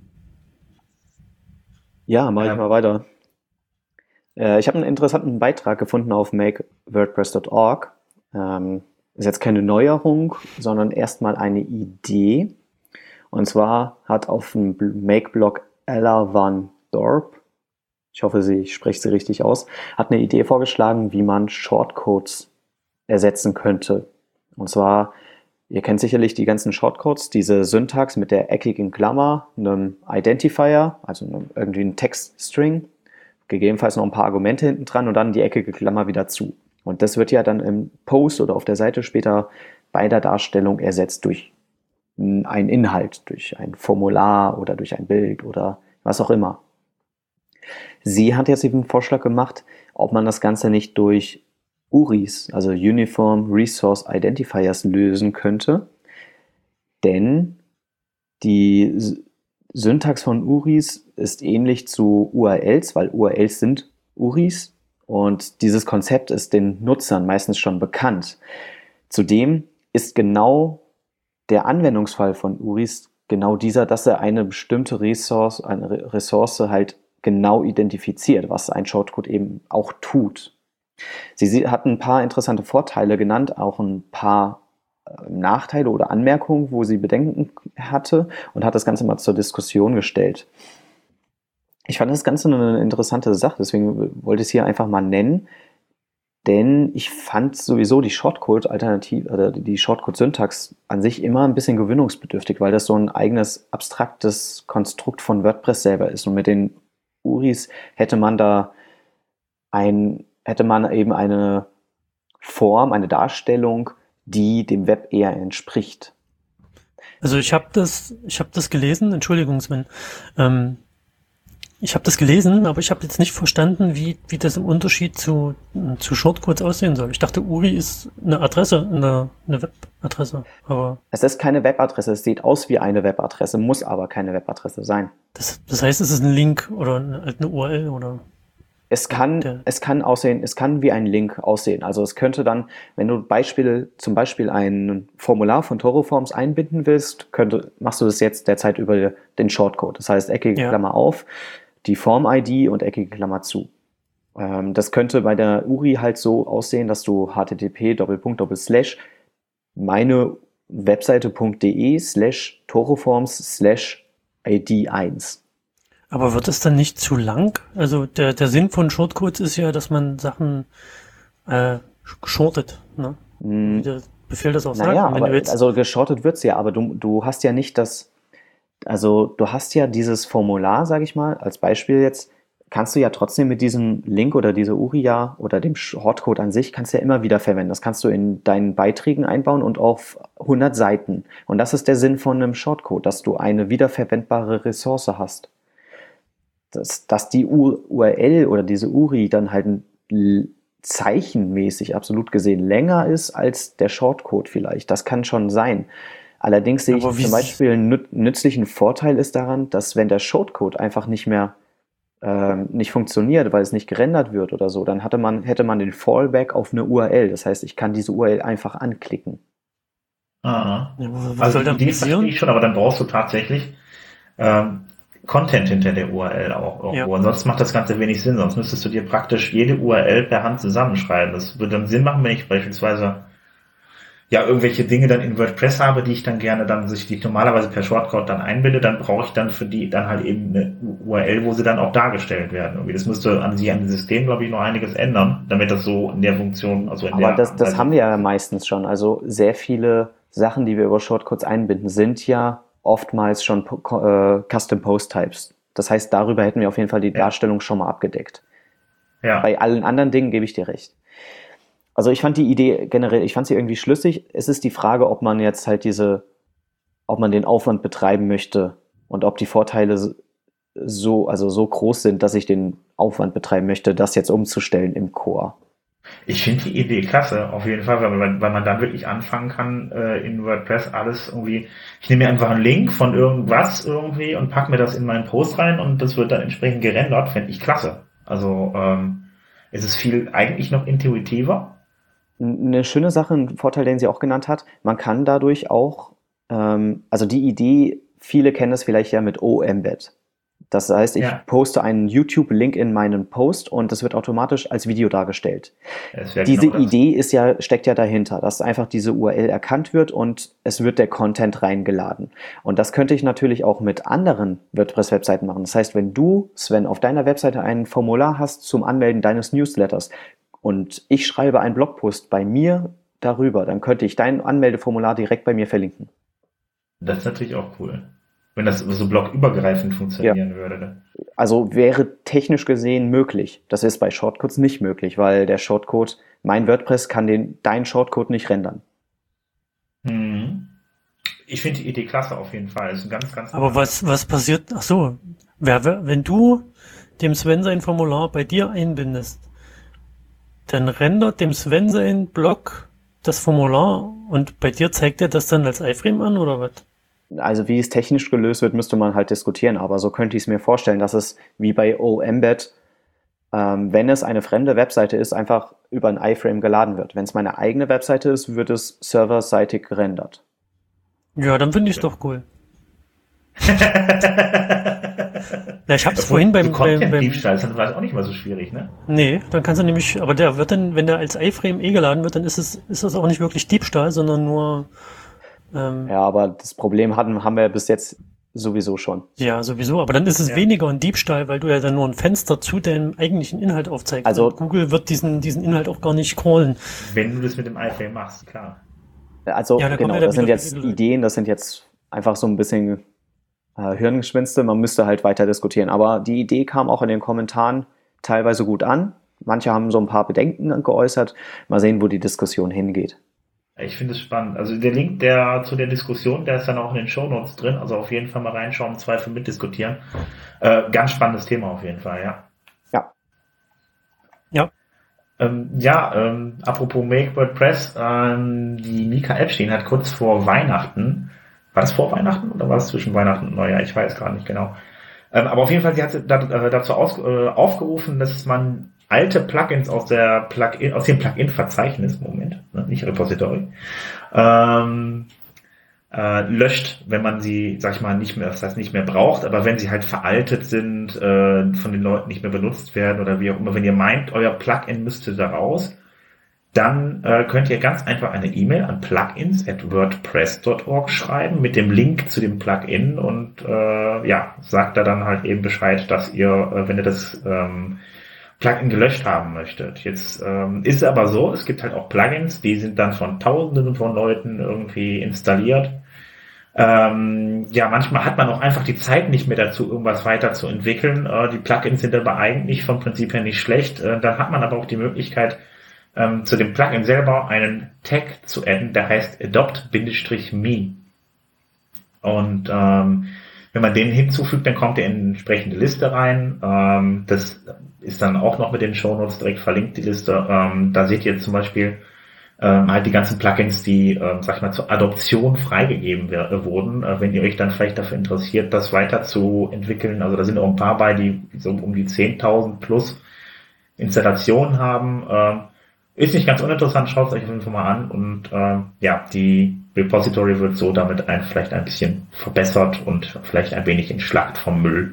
Ja, mache ich Ähm. mal weiter. Äh, ich habe einen interessanten Beitrag gefunden auf make wordpress dot org. Ähm, ist jetzt keine Neuerung, sondern erstmal eine Idee. Und zwar hat auf dem Bl- Make-Blog Ella van Dorp, ich hoffe, sie, ich spreche sie richtig aus, hat eine Idee vorgeschlagen, wie man Shortcodes ersetzen könnte. Und zwar, ihr kennt sicherlich die ganzen Shortcodes, diese Syntax mit der eckigen Klammer, einem Identifier, also einem, irgendwie ein Textstring, gegebenenfalls noch ein paar Argumente hinten dran und dann die eckige Klammer wieder zu. Und das wird ja dann im Post oder auf der Seite später bei der Darstellung ersetzt durch einen Inhalt, durch ein Formular oder durch ein Bild oder was auch immer. Sie hat jetzt eben einen Vorschlag gemacht, ob man das Ganze nicht durch U R Is, also Uniform Resource Identifiers, lösen könnte. Denn die S- Syntax von U R Is ist ähnlich zu U R Ls, weil U R Ls sind U R Is und dieses Konzept ist den Nutzern meistens schon bekannt. Zudem ist genau der Anwendungsfall von U R Is genau dieser, dass er eine bestimmte Ressource, eine Re- Ressource halt genau identifiziert, was ein Shortcode eben auch tut. Sie, sie hat ein paar interessante Vorteile genannt, auch ein paar äh, Nachteile oder Anmerkungen, wo sie Bedenken hatte und hat das Ganze mal zur Diskussion gestellt. Ich fand das Ganze eine interessante Sache, deswegen wollte ich es hier einfach mal nennen, denn ich fand sowieso die Shortcode-Alternative oder die Shortcode-Syntax an sich immer ein bisschen gewöhnungsbedürftig, weil das so ein eigenes abstraktes Konstrukt von WordPress selber ist. Und mit den U R Is hätte man da ein, hätte man eben eine Form, eine Darstellung, die dem Web eher entspricht. Also ich habe das, ich habe das gelesen, Entschuldigung, Sven. Ähm, ich habe das gelesen, aber ich habe jetzt nicht verstanden, wie, wie das im Unterschied zu, zu Shortcodes aussehen soll. Ich dachte, U R I ist eine Adresse, eine, eine Webadresse, aber Es ist keine Webadresse, es sieht aus wie eine Webadresse, muss aber keine Webadresse sein. das, das heißt, es ist ein Link oder eine, halt eine U R L oder Es kann, Der- es kann aussehen, es kann wie ein Link aussehen. Also es könnte dann, wenn du Beispiel, zum Beispiel ein Formular von Terraforms einbinden willst, könnte, machst du das jetzt derzeit über den Shortcode. Das heißt, eckige Ja. Klammer auf, die Form-I D und eckige Klammer zu. Ähm, das könnte bei der U R I halt so aussehen, dass du http Doppelpunkt Doppelslash meine Webseite.de slash Terraforms slash ID eins. Aber wird es dann nicht zu lang? Also der, der Sinn von Shortcodes ist ja, dass man Sachen äh, shortet, ne? Wie der Befehl das auch sagt. Naja, Und wenn aber, du jetzt, also geschortet wird's ja, aber du, du hast ja nicht das, also du hast ja dieses Formular, sage ich mal, als Beispiel jetzt, kannst du ja trotzdem mit diesem Link oder dieser U R I ja oder dem Shortcode an sich, kannst du ja immer wieder verwenden. Das kannst du in deinen Beiträgen einbauen und auf hundert Seiten. Und das ist der Sinn von einem Shortcode, dass du eine wiederverwendbare Ressource hast. Dass, dass die U R L oder diese U R I dann halt l- zeichenmäßig absolut gesehen länger ist als der Shortcode vielleicht. Das kann schon sein. Allerdings sehe ich Aber wie zum s- Beispiel einen nüt- nützlichen Vorteil ist daran, dass wenn der Shortcode einfach nicht mehr ähm, nicht funktioniert, weil es nicht gerendert wird oder so, dann hatte man, hätte man den Fallback auf eine U R L. Das heißt, ich kann diese U R L einfach anklicken. Ah. ja, was Also soll die dann Idee verstehe passieren? ich schon, aber dann brauchst du tatsächlich ähm, Content hinter der U R L auch irgendwo. Ja. Ansonsten macht das Ganze wenig Sinn, sonst müsstest du dir praktisch jede U R L per Hand zusammenschreiben. Das würde dann Sinn machen, wenn ich beispielsweise ja irgendwelche Dinge dann in WordPress habe, die ich dann gerne dann sich die ich normalerweise per Shortcode dann einbinde, dann brauche ich dann für die dann halt eben eine U R L, wo sie dann auch dargestellt werden. Irgendwie. Das müsste an sich an dem System, glaube ich, noch einiges ändern, damit das so in der Funktion, also in Aber der das, das also, haben wir ja meistens schon. Also sehr viele Sachen, die wir über Shortcodes einbinden, sind ja oftmals schon äh, Custom Post Types. Das heißt, darüber hätten wir auf jeden Fall die ja. Darstellung schon mal abgedeckt. Ja. Bei allen anderen Dingen gebe ich dir recht. Also ich fand die Idee generell, ich fand sie irgendwie schlüssig. Es ist die Frage, ob man jetzt halt diese, ob man den Aufwand betreiben möchte und ob die Vorteile so, also so groß sind, dass ich den Aufwand betreiben möchte, das jetzt umzustellen im Core. Ich finde die Idee klasse, auf jeden Fall, weil man, weil man dann wirklich anfangen kann, äh, in WordPress alles irgendwie, ich nehme mir einfach einen Link von irgendwas irgendwie und packe mir das in meinen Post rein und das wird dann entsprechend gerendert, finde ich klasse. Also ähm, es ist viel eigentlich noch intuitiver. Eine schöne Sache, ein Vorteil, den sie auch genannt hat, man kann dadurch auch, ähm, also die Idee, viele kennen das vielleicht ja mit O-Embed. Das heißt, ich ja. poste einen YouTube-Link in meinen Post und das wird automatisch als Video dargestellt. Diese genau Idee ist ja, steckt ja dahinter, dass einfach diese U R L erkannt wird und es wird der Content reingeladen. Und das könnte ich natürlich auch mit anderen WordPress-Webseiten machen. Das heißt, wenn du, Sven, auf deiner Webseite ein Formular hast zum Anmelden deines Newsletters, und ich schreibe einen Blogpost bei mir darüber, dann könnte ich dein Anmeldeformular direkt bei mir verlinken. Das ist natürlich auch cool. Wenn das so blogübergreifend funktionieren ja. würde. Also wäre technisch gesehen möglich. Das ist bei Shortcodes nicht möglich, weil der Shortcode, mein WordPress kann den, deinen Shortcode nicht rendern. Hm. Ich finde die Idee klasse auf jeden Fall. Ist ein ganz, ganz Aber was, was passiert, ach so, wenn du dem Sven sein Formular bei dir einbindest, dann rendert dem Sven sein Blog das Formular und bei dir zeigt er das dann als iFrame an, oder was? Also wie es technisch gelöst wird, müsste man halt diskutieren, aber so könnte ich es mir vorstellen, dass es wie bei O-Embed, ähm, wenn es eine fremde Webseite ist, einfach über ein iFrame geladen wird. Wenn es meine eigene Webseite ist, wird es serverseitig gerendert. Ja, dann finde ich es doch cool. Na, ich hab's vorhin beim, beim, beim Diebstahl ist dann auch nicht mal so schwierig, ne? Nee, dann kannst du nämlich, aber der wird dann, wenn der als iFrame eh geladen wird, dann ist es, ist das auch nicht wirklich Diebstahl, sondern nur, ähm, ja, aber das Problem hatten, haben wir bis jetzt sowieso schon. Ja, sowieso, aber dann ist es ja. weniger ein Diebstahl, weil du ja dann nur ein Fenster zu deinem eigentlichen Inhalt aufzeigst. Also und Google wird diesen, diesen Inhalt auch gar nicht crawlen. Wenn du das mit dem iFrame machst, klar. Also, ja, da genau, das sind jetzt Ideen, das sind jetzt einfach so ein bisschen Hirngespinste, man müsste halt weiter diskutieren. Aber die Idee kam auch in den Kommentaren teilweise gut an. Manche haben so ein paar Bedenken geäußert. Mal sehen, wo die Diskussion hingeht. Ich finde es spannend. Also der Link der zu der Diskussion, der ist dann auch in den Shownotes drin. Also auf jeden Fall mal reinschauen, im Zweifel mitdiskutieren. Äh, ganz spannendes Thema auf jeden Fall, ja. Ja. Ja. Ähm, ja, ähm, apropos Make WordPress, ähm, die Mika Epstein hat kurz vor Weihnachten, war das vor Weihnachten oder war es zwischen Weihnachten und Neujahr? Ich weiß gar nicht genau. Ähm, aber auf jeden Fall, sie hat dazu aus, äh, aufgerufen, dass man alte Plugins aus der Plugin, aus dem Plugin-Verzeichnis, Moment, ne, nicht Repository, ähm, äh, löscht, wenn man sie, sag ich mal, nicht mehr, das heißt nicht mehr braucht, aber wenn sie halt veraltet sind, äh, von den Leuten nicht mehr benutzt werden oder wie auch immer, wenn ihr meint, euer Plugin müsste da raus, dann äh, könnt ihr ganz einfach eine E-Mail an plugins at wordpress dot org schreiben mit dem Link zu dem Plugin und äh, ja, sagt da dann halt eben Bescheid, dass ihr, äh, wenn ihr das ähm, Plugin gelöscht haben möchtet. Jetzt ähm, ist es aber so, es gibt halt auch Plugins, die sind dann von Tausenden von Leuten irgendwie installiert. Ähm, ja, manchmal hat man auch einfach die Zeit nicht mehr dazu, irgendwas weiterzuentwickeln. Äh, die Plugins sind aber eigentlich vom Prinzip her nicht schlecht. Äh, dann hat man aber auch die Möglichkeit, ähm, zu dem Plugin selber einen Tag zu adden, der heißt adopt-me. Und ähm, wenn man den hinzufügt, dann kommt er in eine entsprechende Liste rein. Ähm, das ist dann auch noch mit den Shownotes direkt verlinkt, die Liste. Ähm, da seht ihr zum Beispiel ähm, halt die ganzen Plugins, die, ähm, sag ich mal, zur Adoption freigegeben wer- wurden. Äh, wenn ihr euch dann vielleicht dafür interessiert, das weiter zu entwickeln. Also da sind auch ein paar bei, die so um die zehntausend plus Installationen haben. Ähm, ist nicht ganz uninteressant, schaut es euch auf jeden Fall mal an. Und ähm, ja, die Repository wird so damit ein, vielleicht ein bisschen verbessert und vielleicht ein wenig entschlackt vom Müll.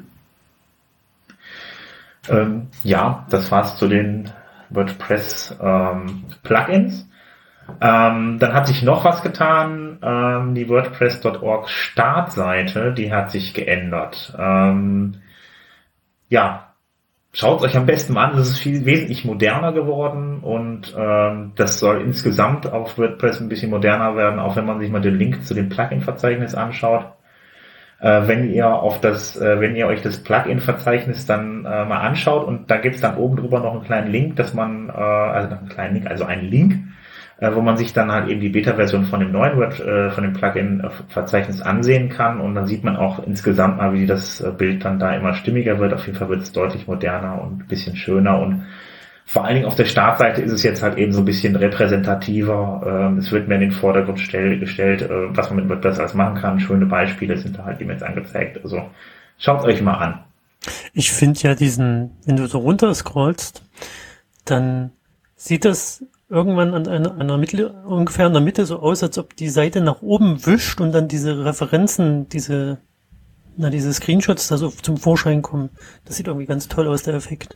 Ähm, ja, das war's zu den WordPress ähm, Plugins. Ähm, dann hat sich noch was getan. Ähm, die WordPress Punkt org Startseite, die hat sich geändert. Ähm, ja, schaut euch am besten mal an. Das ist viel wesentlich moderner geworden und ähm, das soll insgesamt auf WordPress ein bisschen moderner werden, auch wenn man sich mal den Link zu dem Plugin-Verzeichnis anschaut. Äh, wenn ihr auf das, äh, wenn ihr euch das Plugin-Verzeichnis dann äh, mal anschaut und da gibt's dann oben drüber noch einen kleinen Link, dass man, äh, also noch einen kleinen Link, also einen Link, wo man sich dann halt eben die Beta-Version von dem neuen Web, äh, von dem Plugin-Verzeichnis ansehen kann und dann sieht man auch insgesamt mal, wie das Bild dann da immer stimmiger wird. Auf jeden Fall wird es deutlich moderner und ein bisschen schöner und vor allen Dingen auf der Startseite ist es jetzt halt eben so ein bisschen repräsentativer. Ähm, es wird mehr in den Vordergrund stell, gestellt, äh, was man mit WordPress alles machen kann. Schöne Beispiele sind da halt eben jetzt angezeigt. Also schaut euch mal an. Ich finde ja diesen, wenn du so runter scrollst, dann sieht das irgendwann an einer, einer Mitte, ungefähr in der Mitte so aus, als ob die Seite nach oben wischt und dann diese Referenzen, diese, na, diese Screenshots da so zum Vorschein kommen. Das sieht irgendwie ganz toll aus, der Effekt.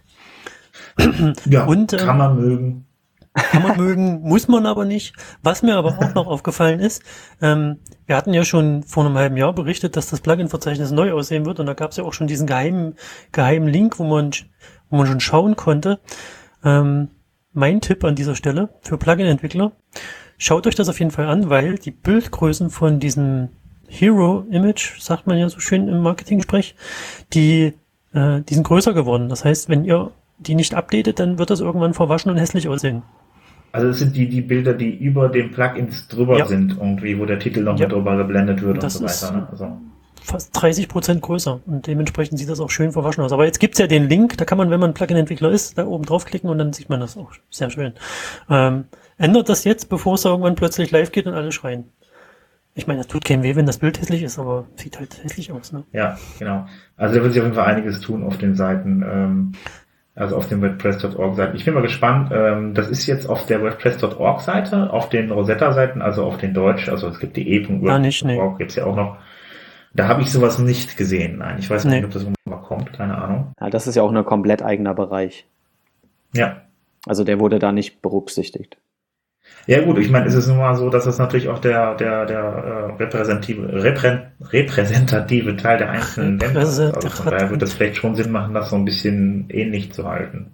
Ja, und, ähm, kann man mögen. Kann man mögen, muss man aber nicht. Was mir aber auch noch aufgefallen ist, ähm, wir hatten ja schon vor einem halben Jahr berichtet, dass das Plugin-Verzeichnis neu aussehen wird und da gab es ja auch schon diesen geheimen, geheimen Link, wo man, wo man schon schauen konnte. Ähm, Mein Tipp an dieser Stelle für Plugin-Entwickler, schaut euch das auf jeden Fall an, weil die Bildgrößen von diesem Hero-Image, sagt man ja so schön im Marketing-Sprech, die, äh, die sind größer geworden. Das heißt, wenn ihr die nicht updatet, dann wird das irgendwann verwaschen und hässlich aussehen. Also es sind die, die Bilder, die über den Plugins drüber Ja. sind, irgendwie, wo der Titel noch Ja. mit drüber geblendet wird Das und so ist- weiter. Ne? Also. Fast dreißig Prozent größer und dementsprechend sieht das auch schön verwaschen aus. Aber jetzt gibt's ja den Link, da kann man, wenn man Plugin-Entwickler ist, da oben draufklicken und dann sieht man das auch sehr schön. Ähm, ändert das jetzt, bevor es irgendwann plötzlich live geht und alle schreien. Ich meine, das tut keinem weh, wenn das Bild hässlich ist, aber sieht halt hässlich aus, ne? Ja, genau. Also da wird sich auf jeden Fall einiges tun auf den Seiten, ähm, also auf den WordPress Punkt org Seiten. Ich bin mal gespannt, ähm, das ist jetzt auf der WordPress Punkt org Seite, auf den Rosetta-Seiten, also auf den Deutsch, also es gibt die e Punkt Ah, nicht, WordPress Punkt org, nee. gibt's ja auch noch. Da habe ich sowas nicht gesehen. Nein, ich weiß nicht, Nee. ob das irgendwann mal kommt, keine Ahnung. Ja, das ist ja auch ein komplett eigener Bereich. Ja. Also der wurde da nicht berücksichtigt. Ja gut, ich meine, es ist nun mal so, dass das natürlich auch der der der äh, repräsentative reprä, repräsentative Teil der einzelnen Länder ist. Also von daher wird das vielleicht schon Sinn machen, das so ein bisschen ähnlich zu halten.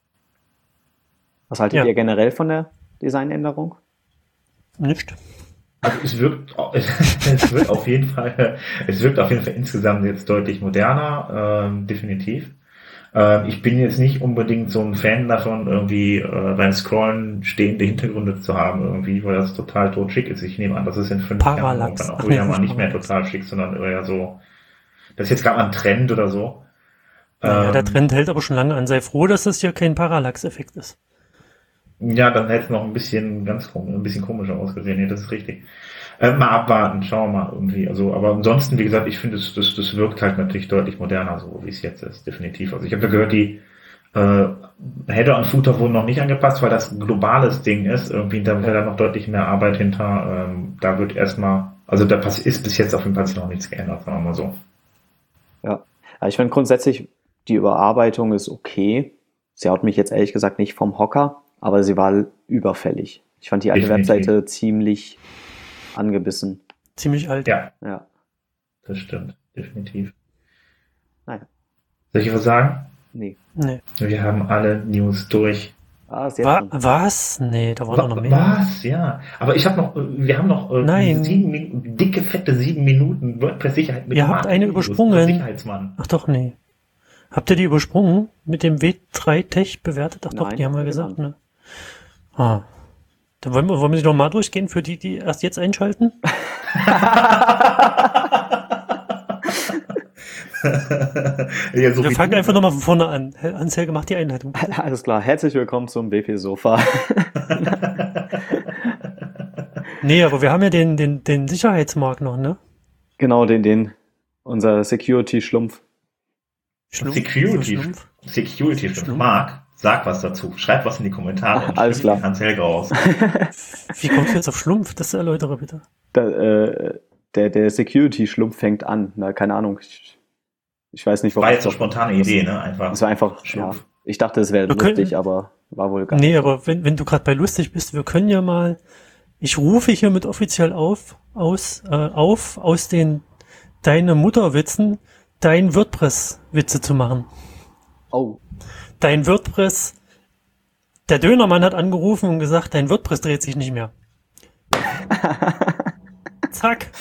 Was haltet Ja. ihr generell von der Designänderung? Nicht. Also es wirkt, es wird auf jeden Fall, es wirkt auf jeden Fall insgesamt jetzt deutlich moderner, ähm, definitiv. Ähm, ich bin jetzt nicht unbedingt so ein Fan davon, irgendwie äh, beim Scrollen stehende Hintergründe zu haben, irgendwie, weil das total totschick ist. Ich nehme an, das ist in fünf Jahren Parallax. dann auch Ach wieder nee, mal nicht mehr Parallax. total schick, sondern eher so, das ist jetzt gerade mal ein Trend oder so. Naja, der Ähm, Trend hält aber schon lange an. Sei froh, dass das hier kein Parallax-Effekt ist. Ja, dann hätte es noch ein bisschen ganz komisch, ein bisschen komischer ausgesehen. Nee, das ist richtig. Äh, mal abwarten, schauen wir mal irgendwie. Also, aber ansonsten, wie gesagt, ich finde, das, das, das wirkt halt natürlich deutlich moderner, so wie es jetzt ist, definitiv. Also ich habe ja gehört, die äh, Header und Footer wurden noch nicht angepasst, weil das ein globales Ding ist. Irgendwie, da wäre da noch deutlich mehr Arbeit hinter. Ähm, da wird erstmal, also da pass- ist bis jetzt auf jeden Fall noch nichts geändert, sagen wir mal so. Ja. Also ich finde grundsätzlich, die Überarbeitung ist okay. Sie haut mich jetzt ehrlich gesagt nicht vom Hocker, aber sie war überfällig. Ich fand die alte Definitiv. Webseite ziemlich angebissen. Ziemlich alt. Ja, Ja. das stimmt, definitiv. Naja. Soll ich was sagen? Nee. Nee. Wir haben alle News durch. Ah, ist jetzt Wa schon. was? Nee, da war Wa- doch noch mehr. Was? Ja. Aber ich habe noch, äh, wir haben noch äh, Nein. sieben Minuten, dicke, fette sieben Minuten WordPress-Sicherheit mit Ihr habt Martin eine Liebus, übersprungen. Sicherheitsmann. Ach doch, nee. Habt ihr die übersprungen? Mit dem W drei Tech bewertet? Ach doch, Nein, die haben wir haben wir gesagt, ne? Ah. Dann wollen wir, wollen wir sie noch mal durchgehen für die, die erst jetzt einschalten? Ja, so Wir wie fangen du, einfach nochmal von vorne an. Hans-Helge, mach die Einleitung. Alles klar, herzlich willkommen zum B P Sofa. Nee, aber wir haben ja den, den, den Sicherheitsmarkt noch, ne? Genau, den, den, unser Security-Schlumpf. Schlumpf, Security. Schlumpf. Security. Schlumpf. Marc, sag was dazu. Schreib was in die Kommentare und Alles schick klar. Hans Helge raus. Wie kommst du jetzt auf Schlumpf? Das erläutere bitte. Da, äh, der der Security-Schlumpf fängt an. Na, keine Ahnung. Ich, ich weiß nicht, warum. War jetzt so spontane Idee, ne? Einfach. Das war einfach, ja. Schlumpf. Ich dachte, es wäre Wir können- lustig, aber war wohl gar Nee, nicht. aber wenn, wenn du gerade bei lustig bist, wir können ja mal, ich rufe hiermit offiziell auf, aus, äh, auf, aus den Deine Mutterwitzen, dein WordPress-Witze zu machen. Oh. Dein WordPress, der Dönermann hat angerufen und gesagt, dein WordPress dreht sich nicht mehr. Zack.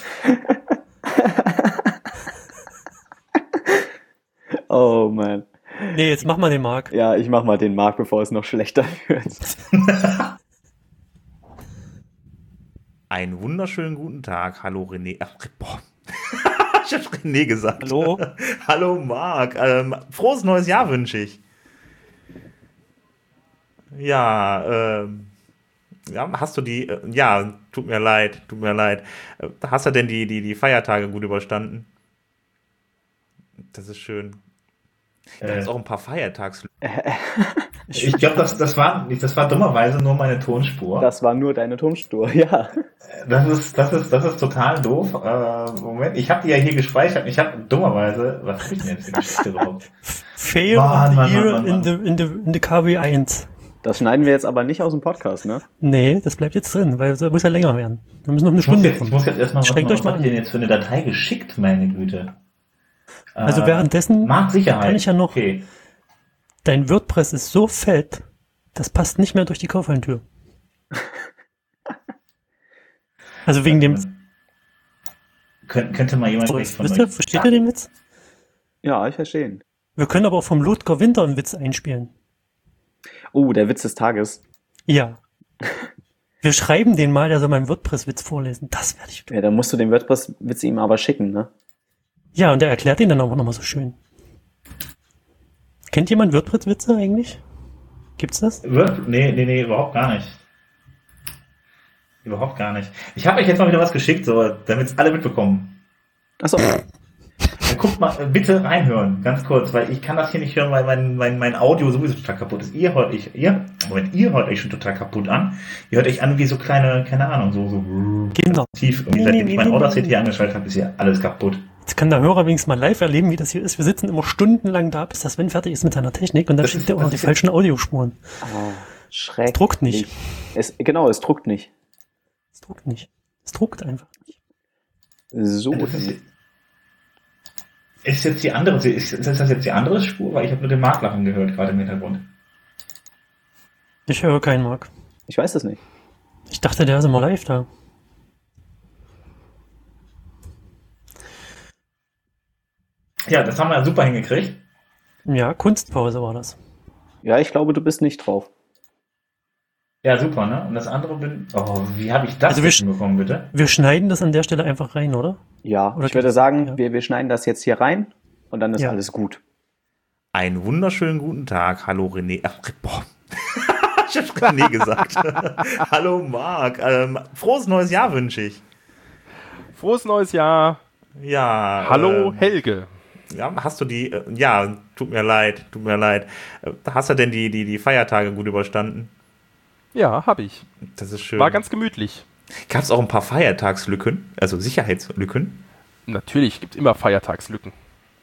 Oh man. Nee, jetzt mach mal den Marc. Ja, ich mach mal den Marc, bevor es noch schlechter wird. Einen wunderschönen guten Tag. Hallo René. Ach, boah. Ich hab René gesagt. Hallo. Hallo Marc. Ähm, frohes neues Jahr wünsche ich. Ja, ähm, ja, hast du die, äh, ja, tut mir leid, tut mir leid. Äh, Hast du denn die, die, die Feiertage gut überstanden? Das ist schön. Da Äh, ist auch ein paar Feiertags. ich glaube, das, das, war, das war dummerweise nur meine Tonspur. Das war nur deine Tonspur, ja. Das ist, das ist, das ist total doof. Äh, Moment, ich habe die ja hier gespeichert. Ich habe dummerweise, was habe ich denn jetzt für Geschichte überhaupt? Fail Mann, of Mann, the Year Mann, Mann, in the, in the, in the K W eins. Das schneiden wir jetzt aber nicht aus dem Podcast, ne? Nee, das bleibt jetzt drin, weil das muss ja länger werden. Wir müssen noch eine Ich muss Stunde jetzt, ich kommen. muss jetzt erstmal, was, Schränkt euch was mal habe ich an. denn jetzt für eine Datei geschickt, meine Güte? Also Äh, währenddessen Marktsicherheit. kann ich ja noch, Okay. dein WordPress ist so fett, das passt nicht mehr durch die Kaufhallentür. Also wegen dem, Kön könnte mal jemand vielleicht von wisst ihr, euch- versteht ihr den Witz? Ja, ich verstehe ihn. Wir können aber auch vom Ludger Winter einen Witz einspielen. Oh, der Witz des Tages. Ja. Wir schreiben den mal, der soll meinen WordPress-Witz vorlesen. Das werde ich tun. Ja, dann musst du den WordPress-Witz ihm aber schicken, ne? Ja, und der erklärt ihn dann auch nochmal so schön. Kennt jemand WordPress-Witze eigentlich? Gibt's das? Word? Nee, nee, nee, überhaupt gar nicht. Überhaupt gar nicht. Ich habe euch jetzt mal wieder was geschickt, so, damit es alle mitbekommen. Achso. Dann guckt mal, äh, bitte reinhören, ganz kurz, weil ich kann das hier nicht hören, weil mein, mein, mein Audio sowieso total kaputt ist. Ihr hört euch, ihr, Moment, ihr hört euch schon total kaputt an. Ihr hört euch an wie so kleine, keine Ahnung, so, so Kinder. tief. Irgendwie, seitdem ich mein Audacity hier angeschaltet habe, ist hier alles kaputt. Jetzt kann der Hörer wenigstens mal live erleben, wie das hier ist. Wir sitzen immer stundenlang da, bis das Sven fertig ist mit seiner Technik und dann Das schickt ist- er auch noch das die ist- falschen Audiospuren. Oh, schrecklich. Druckt nicht. Es, genau, es druckt nicht. Es druckt nicht. Es druckt einfach nicht. So. Das ist, ist jetzt die andere, ist, ist das jetzt die andere Spur? Weil ich habe nur den Marktlachen gehört, gerade im Hintergrund. Ich höre keinen Marc. Ich weiß es nicht. Ich dachte, der ist immer live da. Ja, das haben wir super hingekriegt. Ja, Kunstpause war das. Ja, ich glaube, du bist nicht drauf. Ja, super, ne? Und das andere bin. Oh, wie habe ich das Also wir jetzt sch- hinbekommen, bitte? Wir schneiden das an der Stelle einfach rein, oder? Ja, Oder ich würde gibt's- sagen, ja. wir, wir schneiden das jetzt hier rein und dann ist Ja. alles gut. Einen wunderschönen guten Tag. Hallo René. Ach, boah. Ich hab René gesagt. Hallo Marc. Ähm, frohes neues Jahr wünsche ich. Frohes neues Jahr. Ja. Hallo ähm, Helge. Ja, hast du die, äh, ja, tut mir leid, tut mir leid. Äh, Hast du denn die, die, die Feiertage gut überstanden? Ja, habe ich. Das ist schön. War ganz gemütlich. Gab es auch ein paar Feiertagslücken, also Sicherheitslücken? Natürlich gibt es immer Feiertagslücken.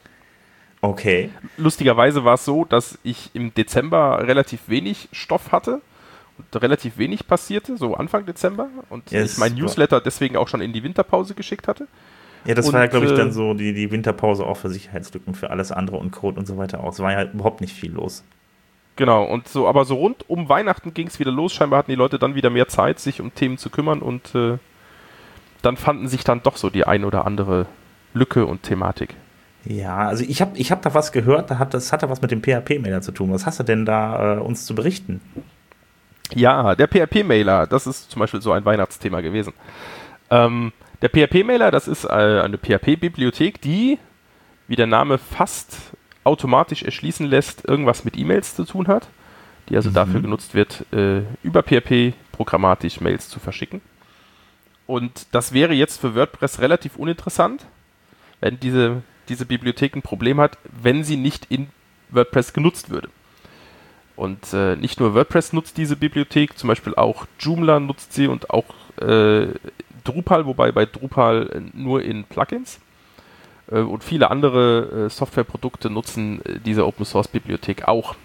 Okay. Lustigerweise war es so, dass ich im Dezember relativ wenig Stoff hatte und relativ wenig passierte, so Anfang Dezember. Und Ja, ich es mein war- Newsletter deswegen auch schon in die Winterpause geschickt hatte. Ja, das Und, war ja, glaube ich, dann äh, so die, die Winterpause auch für Sicherheitslücken, für alles andere und Code und so weiter auch. Es war ja überhaupt nicht viel los. Genau, und so, aber so rund um Weihnachten ging es wieder los. Scheinbar hatten die Leute dann wieder mehr Zeit, sich um Themen zu kümmern und äh, dann fanden sich dann doch so die ein oder andere Lücke und Thematik. Ja, also ich habe ich hab da was gehört, da hat, das hatte was mit dem P H P-Mailer zu tun. Was hast du denn da äh, uns zu berichten? Ja, der P H P-Mailer, das ist zum Beispiel so ein Weihnachtsthema gewesen. Ähm, der P H P-Mailer, das ist äh, eine P H P-Bibliothek, die, wie der Name fast automatisch erschließen lässt, irgendwas mit E-Mails zu tun hat, die also Mhm. dafür genutzt wird, äh, über P H P programmatisch Mails zu verschicken. Und das wäre jetzt für WordPress relativ uninteressant, wenn diese, diese Bibliothek ein Problem hat, wenn sie nicht in WordPress genutzt würde. Und äh, nicht nur WordPress nutzt diese Bibliothek, zum Beispiel auch Joomla nutzt sie und auch äh, Drupal, wobei bei Drupal äh, nur in Plugins. Äh, und viele andere äh, Softwareprodukte nutzen äh, diese Open Source Bibliothek auch.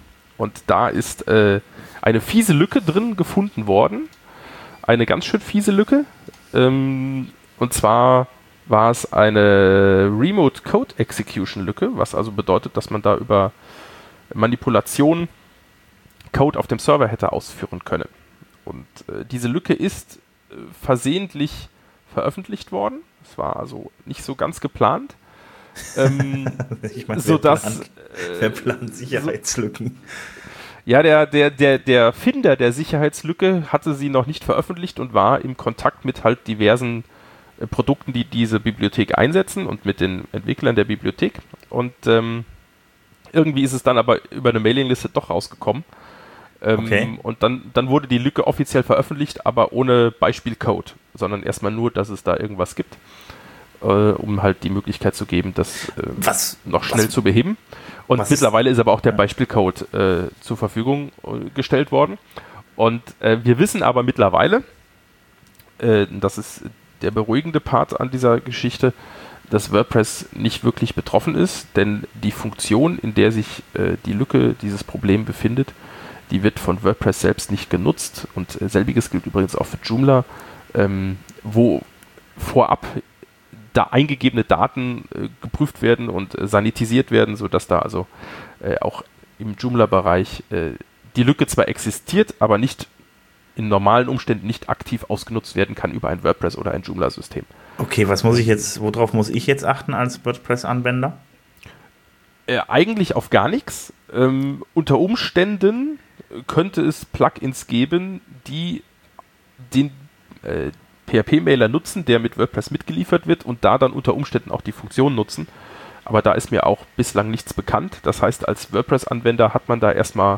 Und da ist äh, eine fiese Lücke drin gefunden worden. Eine ganz schön fiese Lücke. Ähm, und zwar war es eine Remote Code Execution Lücke, was also bedeutet, dass man da über Manipulation Code auf dem Server hätte ausführen können. Und äh, diese Lücke ist äh, versehentlich veröffentlicht worden. Es war also nicht so ganz geplant. Ähm, ich meine, so wer, dass, plant, äh, wer plant Sicherheitslücken? Ja, der, der, der, der Finder der Sicherheitslücke hatte sie noch nicht veröffentlicht und war im Kontakt mit halt diversen äh, Produkten, die diese Bibliothek einsetzen und mit den Entwicklern der Bibliothek. Und ähm, irgendwie ist es dann aber über eine Mailingliste doch rausgekommen. Ähm, okay. Und dann, dann wurde die Lücke offiziell veröffentlicht, aber ohne Beispielcode, sondern erstmal nur, dass es da irgendwas gibt, äh, um halt die Möglichkeit zu geben, das äh, was, noch schnell was, zu beheben. Und mittlerweile ist, ist aber auch der ja. Beispielcode äh, zur Verfügung äh, gestellt worden. Und äh, wir wissen aber mittlerweile, äh, das ist der beruhigende Part an dieser Geschichte, dass WordPress nicht wirklich betroffen ist, denn die Funktion, in der sich äh, die Lücke, dieses Problem befindet, die wird von WordPress selbst nicht genutzt. Und äh, selbiges gilt übrigens auch für Joomla, ähm, wo vorab da eingegebene Daten äh, geprüft werden und äh, sanitisiert werden, sodass da also äh, auch im Joomla-Bereich äh, die Lücke zwar existiert, aber nicht in normalen Umständen nicht aktiv ausgenutzt werden kann über ein WordPress oder ein Joomla-System. Okay, was muss ich jetzt, worauf muss ich jetzt achten als WordPress-Anwender? Äh, eigentlich auf gar nichts. Ähm, unter Umständen könnte es Plugins geben, die den äh, P H P-Mailer nutzen, der mit WordPress mitgeliefert wird und da dann unter Umständen auch die Funktion nutzen. Aber da ist mir auch bislang nichts bekannt. Das heißt, als WordPress-Anwender hat man da erstmal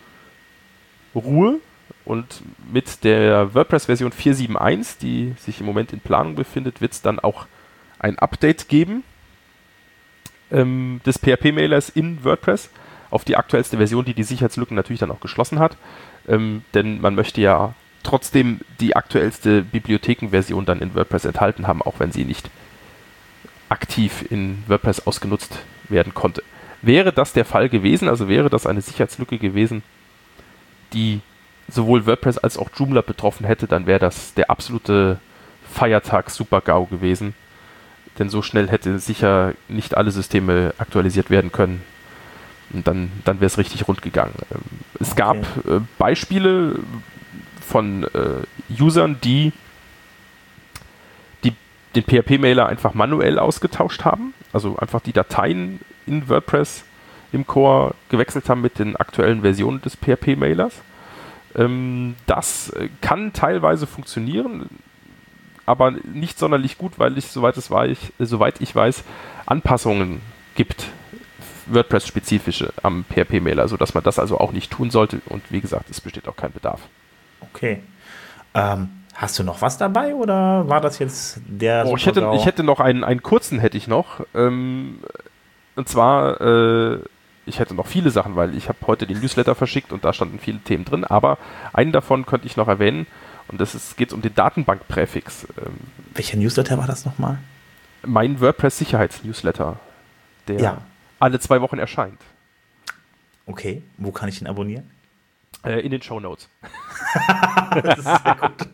Ruhe und mit der WordPress-Version vier Punkt sieben Punkt eins, die sich im Moment in Planung befindet, wird es dann auch ein Update geben ähm, des P H P-Mailers in WordPress auf die aktuellste Version, die die Sicherheitslücken natürlich dann auch geschlossen hat. Ähm, denn man möchte ja trotzdem die aktuellste Bibliothekenversion dann in WordPress enthalten haben, auch wenn sie nicht aktiv in WordPress ausgenutzt werden konnte. Wäre das der Fall gewesen, also wäre das eine Sicherheitslücke gewesen, die sowohl WordPress als auch Joomla betroffen hätte, dann wäre das der absolute Feiertag-Super-GAU gewesen. Denn so schnell hätte sicher nicht alle Systeme aktualisiert werden können. Und dann, dann wäre es richtig rund gegangen. Es okay. gab äh, Beispiele von äh, Usern, die, die den P H P-Mailer einfach manuell ausgetauscht haben. Also einfach die Dateien in WordPress im Core gewechselt haben mit den aktuellen Versionen des P H P-Mailers. Ähm, das kann teilweise funktionieren, aber nicht sonderlich gut, weil es, soweit, es war ich, soweit ich weiß, Anpassungen gibt, WordPress-spezifische am P H P-Mailer, sodass man das also auch nicht tun sollte. Und wie gesagt, es besteht auch kein Bedarf. Okay. Ähm, hast du noch was dabei oder war das jetzt der oh, ich, hätte, ich hätte noch einen, einen kurzen, hätte ich noch. Ähm, und zwar, äh, ich hätte noch viele Sachen, weil ich habe heute den Newsletter verschickt und da standen viele Themen drin, aber einen davon könnte ich noch erwähnen und das ist, geht um den Datenbank-Präfix. Ähm, Welcher Newsletter war das nochmal? Mein WordPress-Sicherheits-Newsletter, der ja. alle zwei Wochen erscheint. Okay, wo kann ich ihn abonnieren? Äh, in den Shownotes. Das ist sehr gut.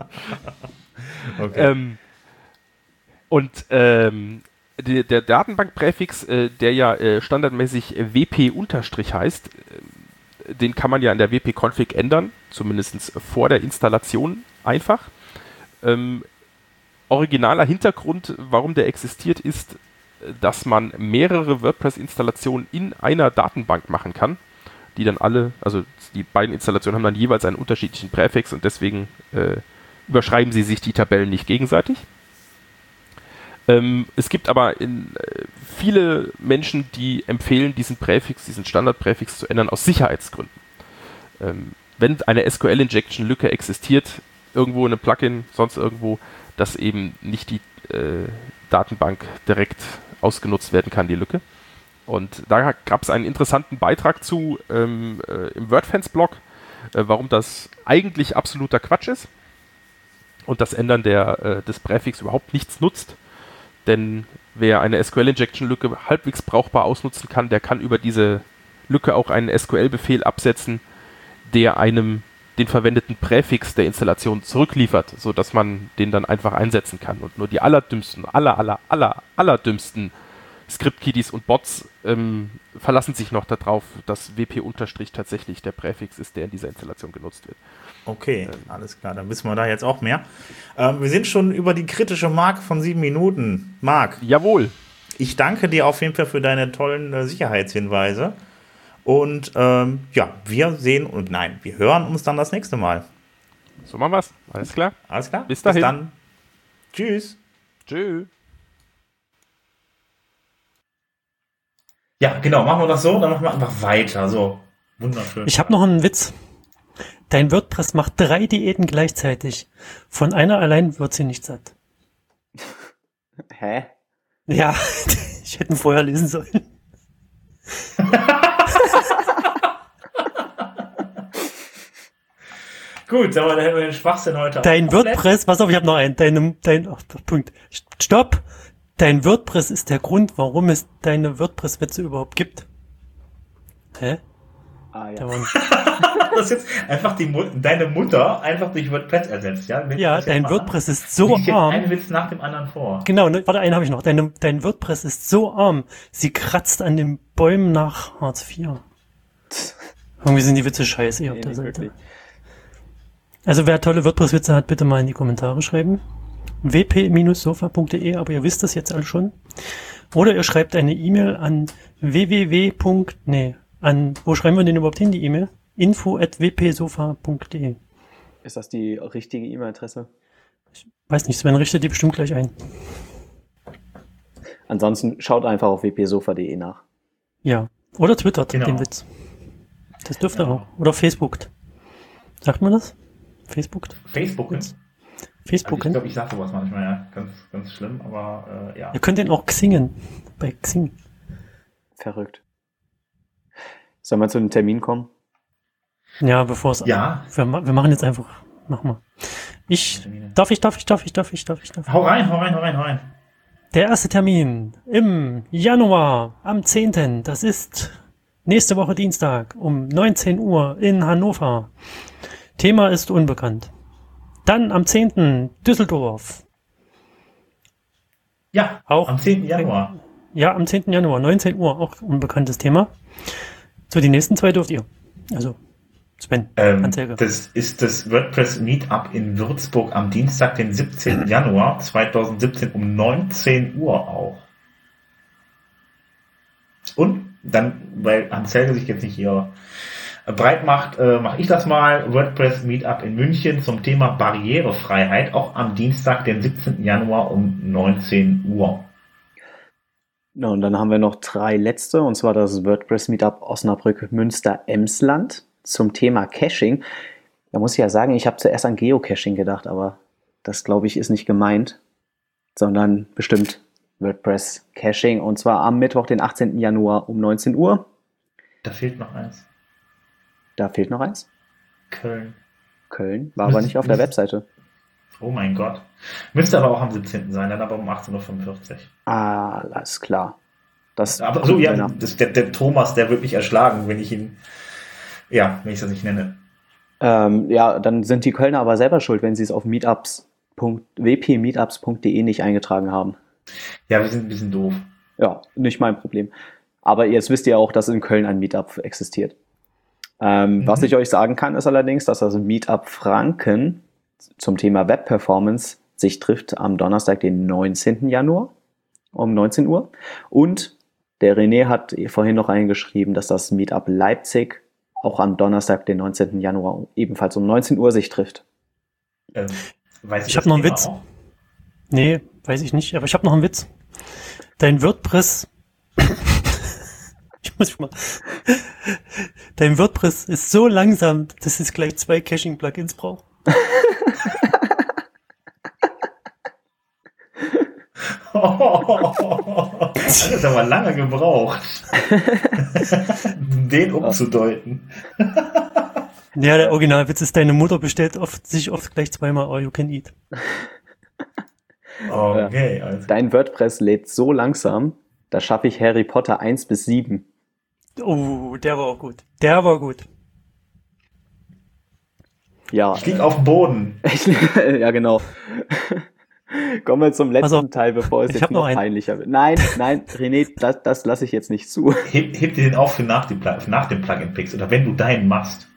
Okay. Ähm, und ähm, die, der Datenbankpräfix, äh, der ja äh, standardmäßig W P unterstrich heißt, äh, den kann man ja in der W P-Config ändern, zumindest vor der Installation einfach. Ähm, originaler Hintergrund, warum der existiert, ist, dass man mehrere WordPress-Installationen in einer Datenbank machen kann, die dann alle, also die beiden Installationen haben dann jeweils einen unterschiedlichen Präfix und deswegen äh, überschreiben sie sich die Tabellen nicht gegenseitig. Ähm, es gibt aber in, äh, viele Menschen, die empfehlen, diesen Präfix, diesen Standardpräfix zu ändern aus Sicherheitsgründen. Ähm, wenn eine S Q L-Injection-Lücke existiert, irgendwo in einem Plugin, sonst irgendwo, dass eben nicht die äh, Datenbank direkt ausgenutzt werden kann, die Lücke. Und da gab es einen interessanten Beitrag zu ähm, äh, im WordFans-Blog, äh, warum das eigentlich absoluter Quatsch ist und das Ändern der, äh, des Präfix überhaupt nichts nutzt. Denn wer eine S Q L-Injection-Lücke halbwegs brauchbar ausnutzen kann, der kann über diese Lücke auch einen S Q L-Befehl absetzen, der einem den verwendeten Präfix der Installation zurückliefert, sodass man den dann einfach einsetzen kann. Und nur die allerdümmsten, aller, aller, aller, allerdümmsten Script-Kiddies und Bots ähm, verlassen sich noch darauf, dass W P unterstrich tatsächlich der Präfix ist, der in dieser Installation genutzt wird. Okay, alles klar, dann wissen wir da jetzt auch mehr. Ähm, wir sind schon über die kritische Marke von sieben Minuten. Marc. Jawohl. Ich danke dir auf jeden Fall für deine tollen äh, Sicherheitshinweise. Und ähm, ja, wir sehen und nein, wir hören uns dann das nächste Mal. So machen wir's. Alles klar. Alles klar. Bis dahin. Bis dann. Tschüss. Tschüss. Ja, genau, machen wir das so, dann machen wir einfach weiter. So, wunderschön. Ich habe noch einen Witz. Dein WordPress macht drei Diäten gleichzeitig. Von einer allein wird sie nicht satt. Hä? Ja, ich hätte ihn vorher lesen sollen. Gut, aber dann hätten wir den Schwachsinn heute Dein auch WordPress, pass auf, ich habe noch einen. Dein, dein, oh, Punkt. Stopp. Dein WordPress ist der Grund, warum es deine WordPress-Witze überhaupt gibt. Hä? Ah, Da ja. waren, Das ist jetzt einfach die Mut- deine Mutter einfach durch WordPress ersetzt, ja? Wenn ja, das jetzt dein mal WordPress ist an. so Ich jetzt arm. einen Witz nach dem anderen vor. Genau, ne, warte, einen habe ich noch. Deine, dein WordPress ist so arm. Sie kratzt an den Bäumen nach Hartz vier. Irgendwie sind die Witze scheiße hier auf Nee, der nicht Seite. wirklich. Also wer tolle WordPress-Witze hat, bitte mal in die Kommentare schreiben. w p sofa punkt de, aber ihr wisst das jetzt alle schon. Oder ihr schreibt eine E-Mail an www. Nee, an, wo schreiben wir denn überhaupt hin, die E-Mail? info at w p sofa punkt de. Ist das die richtige E-Mail-Adresse? Weiß nicht, Sven richtet die bestimmt gleich ein. Ansonsten schaut einfach auf w p sofa punkt de nach. Ja. Oder twittert Genau. den Witz. Das dürfte Ja. auch. Oder Facebookt. Sagt man das? Facebookt? Facebook. Witz. Also Facebook. ich glaube, ich sage sowas manchmal, ja. Ganz, ganz schlimm, aber äh, ja. Ihr könnt den auch xingen. Bei Xing. Verrückt. Sollen wir zu einem Termin kommen? Ja, bevor es. Ja, Wir, ma- wir machen jetzt einfach. Mach mal. Ich. Termine. Darf ich, darf ich, darf ich, darf ich, darf ich, darf ich. Hau rein, hau rein, hau rein, hau rein. Der erste Termin im Januar am zehnten. Das ist nächste Woche Dienstag um neunzehn Uhr in Hannover. Thema ist unbekannt. Dann am zehnten Düsseldorf. Ja, Auch. am zehnten Januar. Ja, am zehnten Januar, neunzehn Uhr, auch unbekanntes Thema. So, die nächsten zwei dürft ihr. Also, Sven, Ähm, Hans-Helge. das ist das WordPress Meetup in Würzburg am Dienstag, den siebzehnten Januar zweitausendsiebzehn um neunzehn Uhr auch. Und dann, weil Hans-Helge sich jetzt nicht hier breit macht, äh, mache ich das mal. WordPress Meetup in München zum Thema Barrierefreiheit, auch am Dienstag, den siebzehnten Januar um neunzehn Uhr. Ja, und dann haben wir noch drei letzte, und zwar das WordPress Meetup Osnabrück Münster Emsland zum Thema Caching. Da muss ich ja sagen, ich habe zuerst an Geocaching gedacht, aber das, glaube ich, ist nicht gemeint, sondern bestimmt WordPress Caching, und zwar am Mittwoch, den achtzehnten Januar um neunzehn Uhr. Da fehlt noch eins. Da fehlt noch eins. Köln. Köln, war aber nicht auf der Webseite. Oh mein Gott. Müsste aber auch am siebzehnten sein, dann aber um achtzehn Uhr fünfundvierzig. Ah, alles klar. Das Aber so, ja, das ist der, der Thomas, der wird mich erschlagen, wenn ich ihn, ja, wenn ich das nicht nenne. Ähm, ja, dann sind die Kölner aber selber schuld, wenn sie es auf meetups. w p meetups punkt de nicht eingetragen haben. Ja, wir sind ein bisschen doof. Ja, nicht mein Problem. Aber jetzt wisst ihr auch, dass in Köln ein Meetup existiert. Ähm, Mhm. Was ich euch sagen kann, ist allerdings, dass das Meetup Franken zum Thema Web Performance sich trifft am Donnerstag, den neunzehnten Januar um neunzehn Uhr. Und der René hat vorhin noch reingeschrieben, dass das Meetup Leipzig auch am Donnerstag, den neunzehnten Januar ebenfalls um neunzehn Uhr sich trifft. Ähm, weiß Ich das hab noch einen Thema Witz. auch? Nee, weiß ich nicht, aber ich habe noch einen Witz. Dein WordPress. ich muss mal. Dein WordPress ist so langsam, dass es gleich zwei Caching-Plugins braucht. Das hat aber lange gebraucht, den umzudeuten. Ja, der Originalwitz ist, deine Mutter bestellt oft, sich oft gleich zweimal All You Can Eat. Okay, also. Dein WordPress lädt so langsam, da schaffe ich Harry Potter eins bis sieben. Oh, der war auch gut. Der war gut. Ja. Ich lieg auf dem Boden. Ja, genau. Kommen wir zum letzten Also, Teil, bevor es ich jetzt hab noch noch einen. peinlicher wird. Nein, nein, René, das, das lasse ich jetzt nicht zu. Heb, heb dir den auf für nach dem, Pla- nach dem Plugin-Picks oder wenn du deinen machst.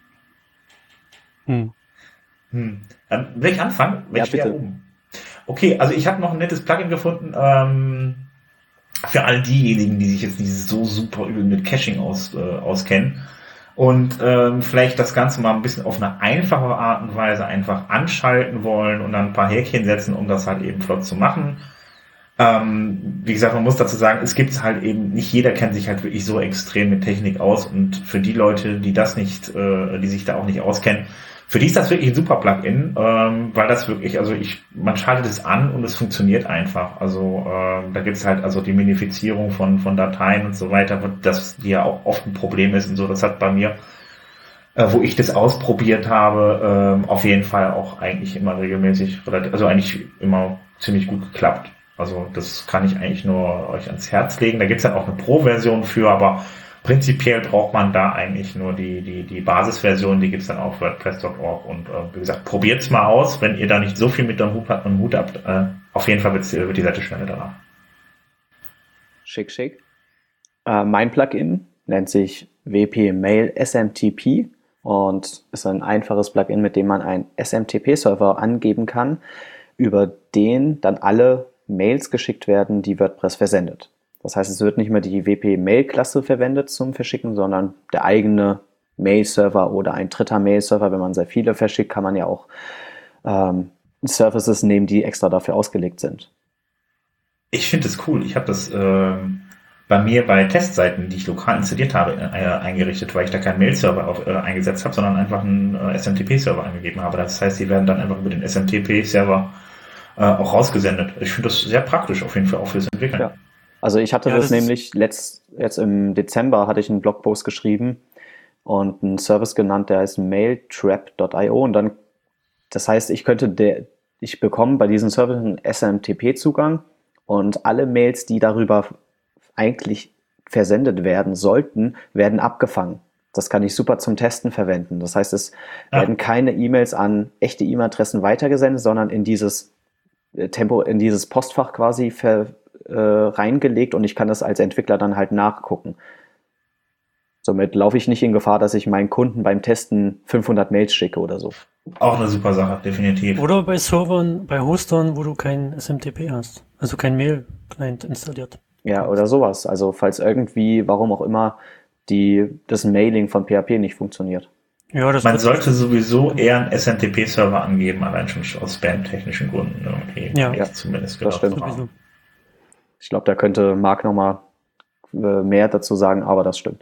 Hm. Hm. Dann will ich anfangen? Wenn Ja, ich stehe bitte. oben. Okay, also ich habe noch ein nettes Plugin gefunden, ähm, für all diejenigen, die sich jetzt nicht so super übel mit Caching aus, äh, auskennen und ähm, vielleicht das Ganze mal ein bisschen auf eine einfache Art und Weise einfach anschalten wollen und dann ein paar Häkchen setzen, um das halt eben flott zu machen. Ähm, wie gesagt, man muss dazu sagen, es gibt halt eben, nicht jeder kennt sich halt wirklich so extrem mit Technik aus und für die Leute, die das nicht, äh, die sich da auch nicht auskennen, für die ist das wirklich ein super Plugin, ähm, weil das wirklich, also ich, man schaltet es an und es funktioniert einfach. Also äh, da gibt's halt also die Minifizierung von von Dateien und so weiter, das die ja auch oft ein Problem ist und so. Das hat bei mir, äh, wo ich das ausprobiert habe, ähm, auf jeden Fall auch eigentlich immer regelmäßig, also eigentlich immer ziemlich gut geklappt. Also das kann ich eigentlich nur euch ans Herz legen. Da gibt's dann auch eine Pro-Version für, aber prinzipiell braucht man da eigentlich nur die die die Basisversion, die gibt's dann auf WordPress Punkt org und äh, wie gesagt, probiert's mal aus, wenn ihr da nicht so viel mit dem Hut, am Hut habt. Äh, auf jeden Fall wird's, wird die Seite schneller danach. Schick, schick. Äh, mein Plugin nennt sich W P Mail S M T P und ist ein einfaches Plugin, mit dem man einen S M T P-Server angeben kann, über den dann alle Mails geschickt werden, die WordPress versendet. Das heißt, es wird nicht mehr die W P-Mail-Klasse verwendet zum Verschicken, sondern der eigene Mail-Server oder ein dritter Mail-Server. Wenn man sehr viele verschickt, kann man ja auch ähm, Services nehmen, die extra dafür ausgelegt sind. Ich finde es cool. Ich habe das äh, bei mir bei Testseiten, die ich lokal installiert habe, äh, eingerichtet, weil ich da keinen Mail-Server auf, äh, eingesetzt habe, sondern einfach einen äh, S M T P-Server angegeben habe. Das heißt, die werden dann einfach über den S M T P-Server äh, auch rausgesendet. Ich finde das sehr praktisch auf jeden Fall auch fürs Entwickeln. Ja. Also ich hatte Ja, das, das nämlich letzt, jetzt im Dezember hatte ich einen Blogpost geschrieben und einen Service genannt, der heißt mailtrap Punkt io und dann, das heißt, ich könnte der, ich bekomme bei diesem Service einen S M T P-Zugang und alle Mails, die darüber eigentlich versendet werden sollten, werden abgefangen. Das kann ich super zum Testen verwenden. Das heißt, es Ja. werden keine E-Mails an echte E-Mail-Adressen weitergesendet, sondern in dieses äh, Tempo, in dieses Postfach quasi ver, äh, reingelegt und ich kann das als Entwickler dann halt nachgucken. Somit laufe ich nicht in Gefahr, dass ich meinen Kunden beim Testen fünfhundert Mails schicke oder so. Auch eine super Sache, definitiv. Oder bei Servern, bei Hostern, wo du kein S M T P hast. Also kein Mail-Client installiert. Ja, oder sowas. Also falls irgendwie, warum auch immer, die, das Mailing von P H P nicht funktioniert. Ja, das Man wird- sollte sowieso eher einen S M T P-Server angeben, allein schon aus spam-technischen Gründen irgendwie. Ja. Habe ich Ja, zumindest das gedacht. stimmt. sowieso. Ich glaube, da könnte Marc nochmal äh, mehr dazu sagen, aber das stimmt.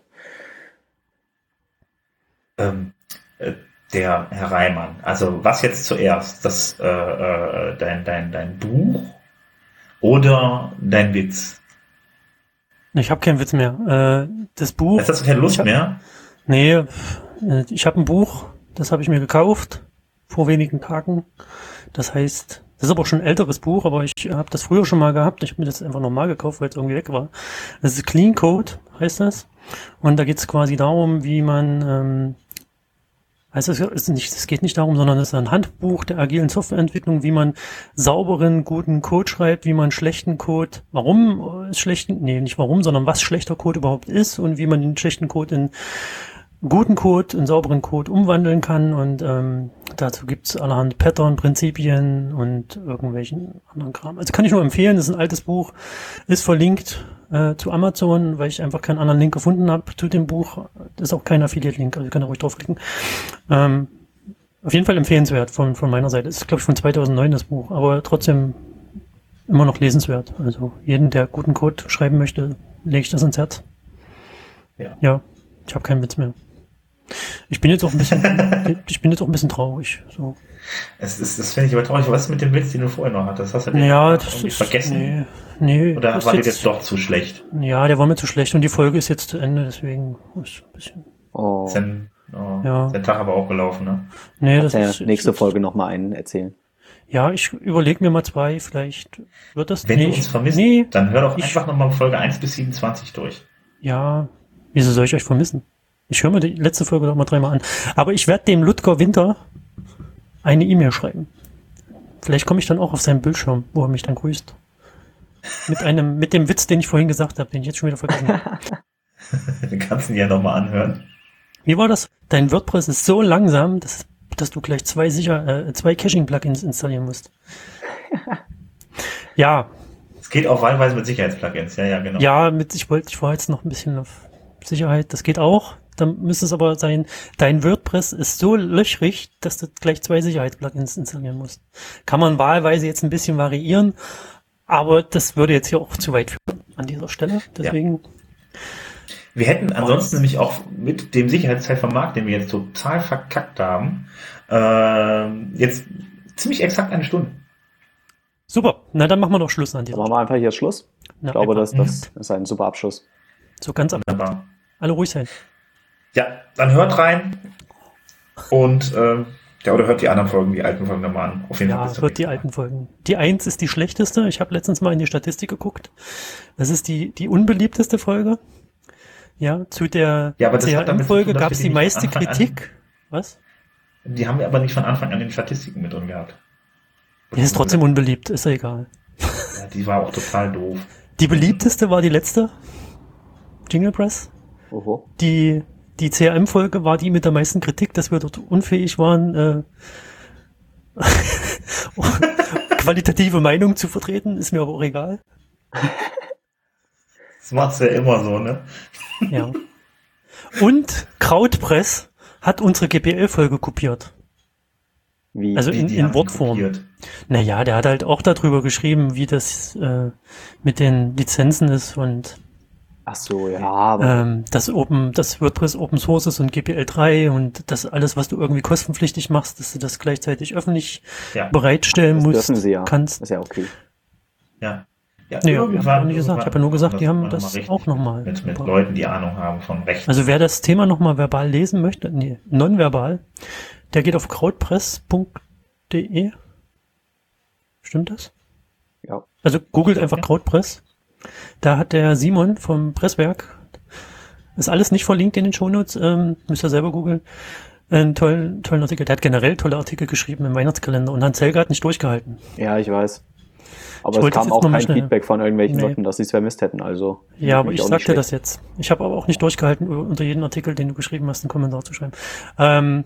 Ähm, äh, der Herr Reimann, also was jetzt zuerst? Das, äh, äh, dein, dein, dein Buch oder dein Witz? Ich habe keinen Witz mehr. Äh, das Buch. Jetzt hast du keine Lust ich hab, mehr? Nee, äh, ich habe ein Buch, das habe ich mir gekauft vor wenigen Tagen. Das heißt, das ist aber auch schon ein älteres Buch, aber ich habe das früher schon mal gehabt. Ich habe mir das einfach nochmal gekauft, weil es irgendwie weg war. Das ist Clean Code, heißt das. Und da geht es quasi darum, wie man, ähm, also es ist nicht, es geht nicht darum, sondern es ist ein Handbuch der agilen Softwareentwicklung, wie man sauberen, guten Code schreibt, wie man schlechten Code, warum es schlechten, nee, nicht warum, sondern was schlechter Code überhaupt ist und wie man den schlechten Code in guten Code, in sauberen Code umwandeln kann und ähm, dazu gibt's allerhand Pattern, Prinzipien und irgendwelchen anderen Kram. Also kann ich nur empfehlen, das ist ein altes Buch, ist verlinkt äh, zu Amazon, weil ich einfach keinen anderen Link gefunden habe zu dem Buch. Das ist auch kein Affiliate-Link, also ihr könnt da ruhig draufklicken. Ähm, auf jeden Fall empfehlenswert von, von meiner Seite. Das ist, glaube ich, von zweitausendneun das Buch, aber trotzdem immer noch lesenswert. Also jeden, der guten Code schreiben möchte, lege ich das ans Herz. Ja. Ja, ich habe keinen Witz mehr. Ich bin jetzt auch ein bisschen, ich bin jetzt auch ein bisschen traurig. So. Es ist, das finde ich aber traurig. Was ist mit dem Witz, den du vorher noch hattest? Hast du den Ja, das irgendwie ist vergessen? Nee, nee, Oder das war dir jetzt, jetzt doch zu schlecht? Ja, der war mir zu schlecht und die Folge ist jetzt zu Ende, deswegen ist ein bisschen. Oh, Ist dein, oh, Ja. ist dein Tag aber auch gelaufen, ne? Nee, das der ist nächste jetzt, Folge nochmal einen erzählen. Ja, ich überlege mir mal zwei, vielleicht wird das Wenn nee, du uns ich- vermisst, Nee, dann hör doch ich- einfach nochmal Folge eins bis siebenundzwanzig durch. ja, Wieso soll ich euch vermissen? Ich höre mir die letzte Folge noch mal dreimal an. Aber ich werde dem Ludger Winter eine E-Mail schreiben. Vielleicht komme ich dann auch auf seinen Bildschirm, wo er mich dann grüßt. Mit einem, mit dem Witz, den ich vorhin gesagt habe, den ich jetzt schon wieder vergessen habe. Den kannst du dir ja nochmal anhören. Wie war das? Dein WordPress ist so langsam, dass, dass du gleich zwei sicher, äh, zwei Caching-Plugins installieren musst. Ja. Es geht auch wahlweise mit Sicherheitsplugins, ja, ja, genau. Ja, mit, ich wollte, ich war jetzt noch ein bisschen auf Sicherheit, das geht auch. Dann müsste es aber sein, dein WordPress ist so löchrig, dass du gleich zwei Sicherheitsplugins installieren musst. Kann man wahlweise jetzt ein bisschen variieren, aber das würde jetzt hier auch zu weit führen an dieser Stelle. Deswegen. Ja. Wir hätten ansonsten nämlich auch mit dem Sicherheitsteil vom Markt, den wir jetzt total verkackt haben, äh, jetzt ziemlich exakt eine Stunde. Super, na dann machen wir doch Schluss an dieser Stelle. Machen wir einfach hier Schluss. Na, ich glaube, das, das ist ein super Abschluss. So ganz ab. Wunderbar. Alle ruhig sein. Ja, dann hört rein und äh, ja, oder hört die anderen Folgen, die alten Folgen nochmal an. Auf jeden ja, Fall hört die alten Folgen. Die eins ist die schlechteste. Ich habe letztens mal in die Statistik geguckt. Das ist die, die unbeliebteste Folge. Ja, zu der ja, C H M-Folge gab es die meiste Kritik. An, Was? Die haben wir aber nicht von Anfang an in den Statistiken mit drin gehabt. Die ist trotzdem unbeliebt, ist ja egal. Ja, die war auch total doof. Die beliebteste war die letzte. Jingle Press. Oho. Die, die C H M-Folge war die mit der meisten Kritik, dass wir dort unfähig waren, äh, qualitative Meinung zu vertreten, ist mir aber auch egal. Das macht's ja immer so, ne? Ja. Und Krautpress hat unsere G P L-Folge kopiert. Wie? Also in, in Wortform. Kopiert. Naja, der hat halt auch darüber geschrieben, wie das äh, mit den Lizenzen ist und ach so, ja, aber ähm, das Open, das WordPress Open Source ist und G P L drei und das alles, was du irgendwie kostenpflichtig machst, dass du das gleichzeitig öffentlich ja. bereitstellen das musst. Dürfen sie ja. Kannst. Das ist ja okay. Ja. Ja, nee, ich habe nicht gesagt. Ich habe ja nur gesagt, die haben das auch nochmal. Mit, mit Leuten, die Ahnung haben von Rechten. Also wer das Thema nochmal verbal lesen möchte, nee, nonverbal, der geht auf krautpress punkt de. Stimmt das? Ja. Also googelt einfach Krautpress. Da hat der Simon vom Presswerk, ist alles nicht verlinkt in den Shownotes, ähm, müsst ihr selber googeln, einen tollen, tollen Artikel. Der hat generell tolle Artikel geschrieben im Weihnachtskalender und Hans Helge hat nicht durchgehalten. Ja, ich weiß. Aber es kam auch kein Feedback von irgendwelchen nee. Leuten, dass sie es vermisst hätten. Also ja, aber ich sag dir das jetzt. Ich habe aber auch nicht durchgehalten, unter jeden Artikel, den du geschrieben hast, einen Kommentar zu schreiben. Ähm,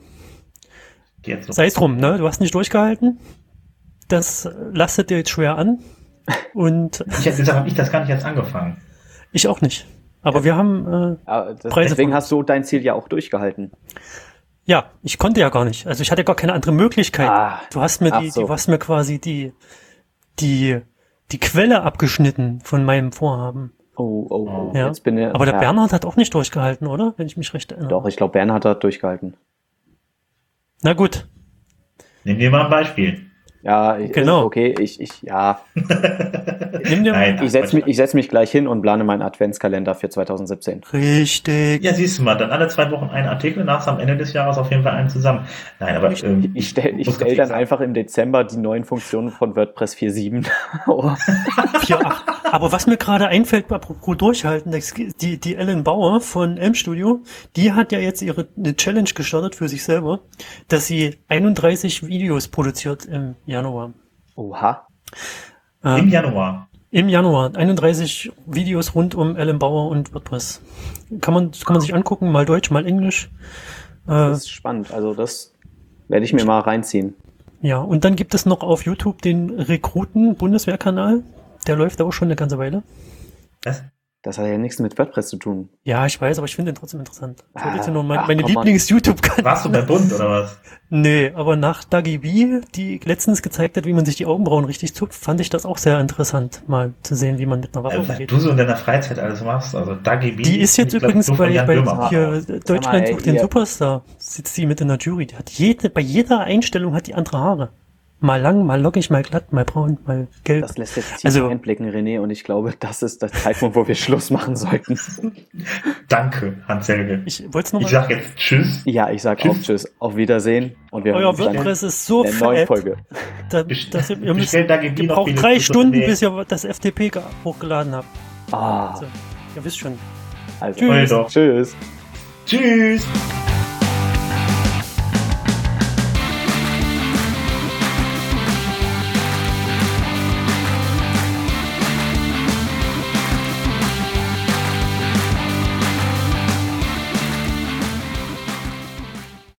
so. Sei es drum, ne? Du hast nicht durchgehalten. Das lastet dir jetzt schwer an. Und ich hätte gesagt, habe ich das gar nicht jetzt angefangen. Ich auch nicht. Aber ja. wir haben äh, ja, das, Preise deswegen hast du dein Ziel ja auch durchgehalten. Ja, ich konnte ja gar nicht. Also ich hatte gar keine andere Möglichkeit. Ah, du hast mir die, so. du hast mir quasi die die die Quelle abgeschnitten von meinem Vorhaben. Oh, oh, oh. Ja. Jetzt bin ich, aber der ja. Bernhard hat auch nicht durchgehalten, oder? Wenn ich mich recht erinnere. Doch, ich glaube, Bernhard hat durchgehalten. Na gut. Nimm dir mal ein Beispiel. Ja, ich, genau. Okay, ich, ich, ja. Nimm dir Nein, ich setze mich, ich setz mich gleich hin und plane meinen Adventskalender für zwanzig siebzehn. Richtig. Ja, siehst du mal, dann alle zwei Wochen ein Artikel, nach am Ende des Jahres auf jeden Fall einen zusammen. Nein, aber ich, ähm, ich stelle ich stell dann einfach im Dezember die neuen Funktionen von WordPress vier Punkt sieben. oh. vier Punkt acht. Aber was mir gerade einfällt, apropos durchhalten, die, die Ellen Bauer von Elm Studio, die hat ja jetzt ihre eine Challenge gestartet für sich selber, dass sie einunddreißig Videos produziert im Januar. Oha. Ähm, Im Januar? Im Januar. einunddreißig Videos rund um Ellen Bauer und WordPress. Kann man, kann man sich angucken, mal Deutsch, mal Englisch. Das äh, ist spannend. Also das werde ich mir mal reinziehen. Ja, und dann gibt es noch auf YouTube den Rekruten-Bundeswehrkanal. Der läuft auch schon eine ganze Weile. Was? Das hat ja nichts mit WordPress zu tun. Ja, ich weiß, aber ich finde den trotzdem interessant. Ich wollte ah, jetzt nur mein, meine Lieblings-YouTube-Kanal. Warst du bei Bund oder was? Nee, aber nach Dagi B, die letztens gezeigt hat, wie man sich die Augenbrauen richtig zupft, fand ich das auch sehr interessant, mal zu sehen, wie man mit einer Waffe also, umgeht. Was du so in deiner Freizeit alles machst, also Dagi B. Die ist jetzt übrigens glaub, bei, bei hier, Sag Deutschland mal, ey, sucht den ihr- Superstar, sitzt die mit in der Jury. Die hat jede, bei jeder Einstellung hat die andere Haare. Mal lang, mal lockig, mal glatt, mal braun, mal gelb. Das lässt jetzt tief Also- einblicken, René, und ich glaube, das ist der Zeitpunkt, wo wir Schluss machen sollten. Danke, Hans-Helge. Ich wollte es nur Ich mal. sag jetzt Tschüss. Ja, ich sag auch Tschüss, auf Wiedersehen, und wir hören Euer uns dann WordPress ist so in der neuen fett, Folge. da, dass ihr, ihr, müsst, Bestell Dagi B ihr noch braucht viele drei Grüße, Stunden, René. bis ihr das F T P ge- hochgeladen habt. Ah, Also, ihr wisst schon. Also, Tschüss. tschüss. Tschüss.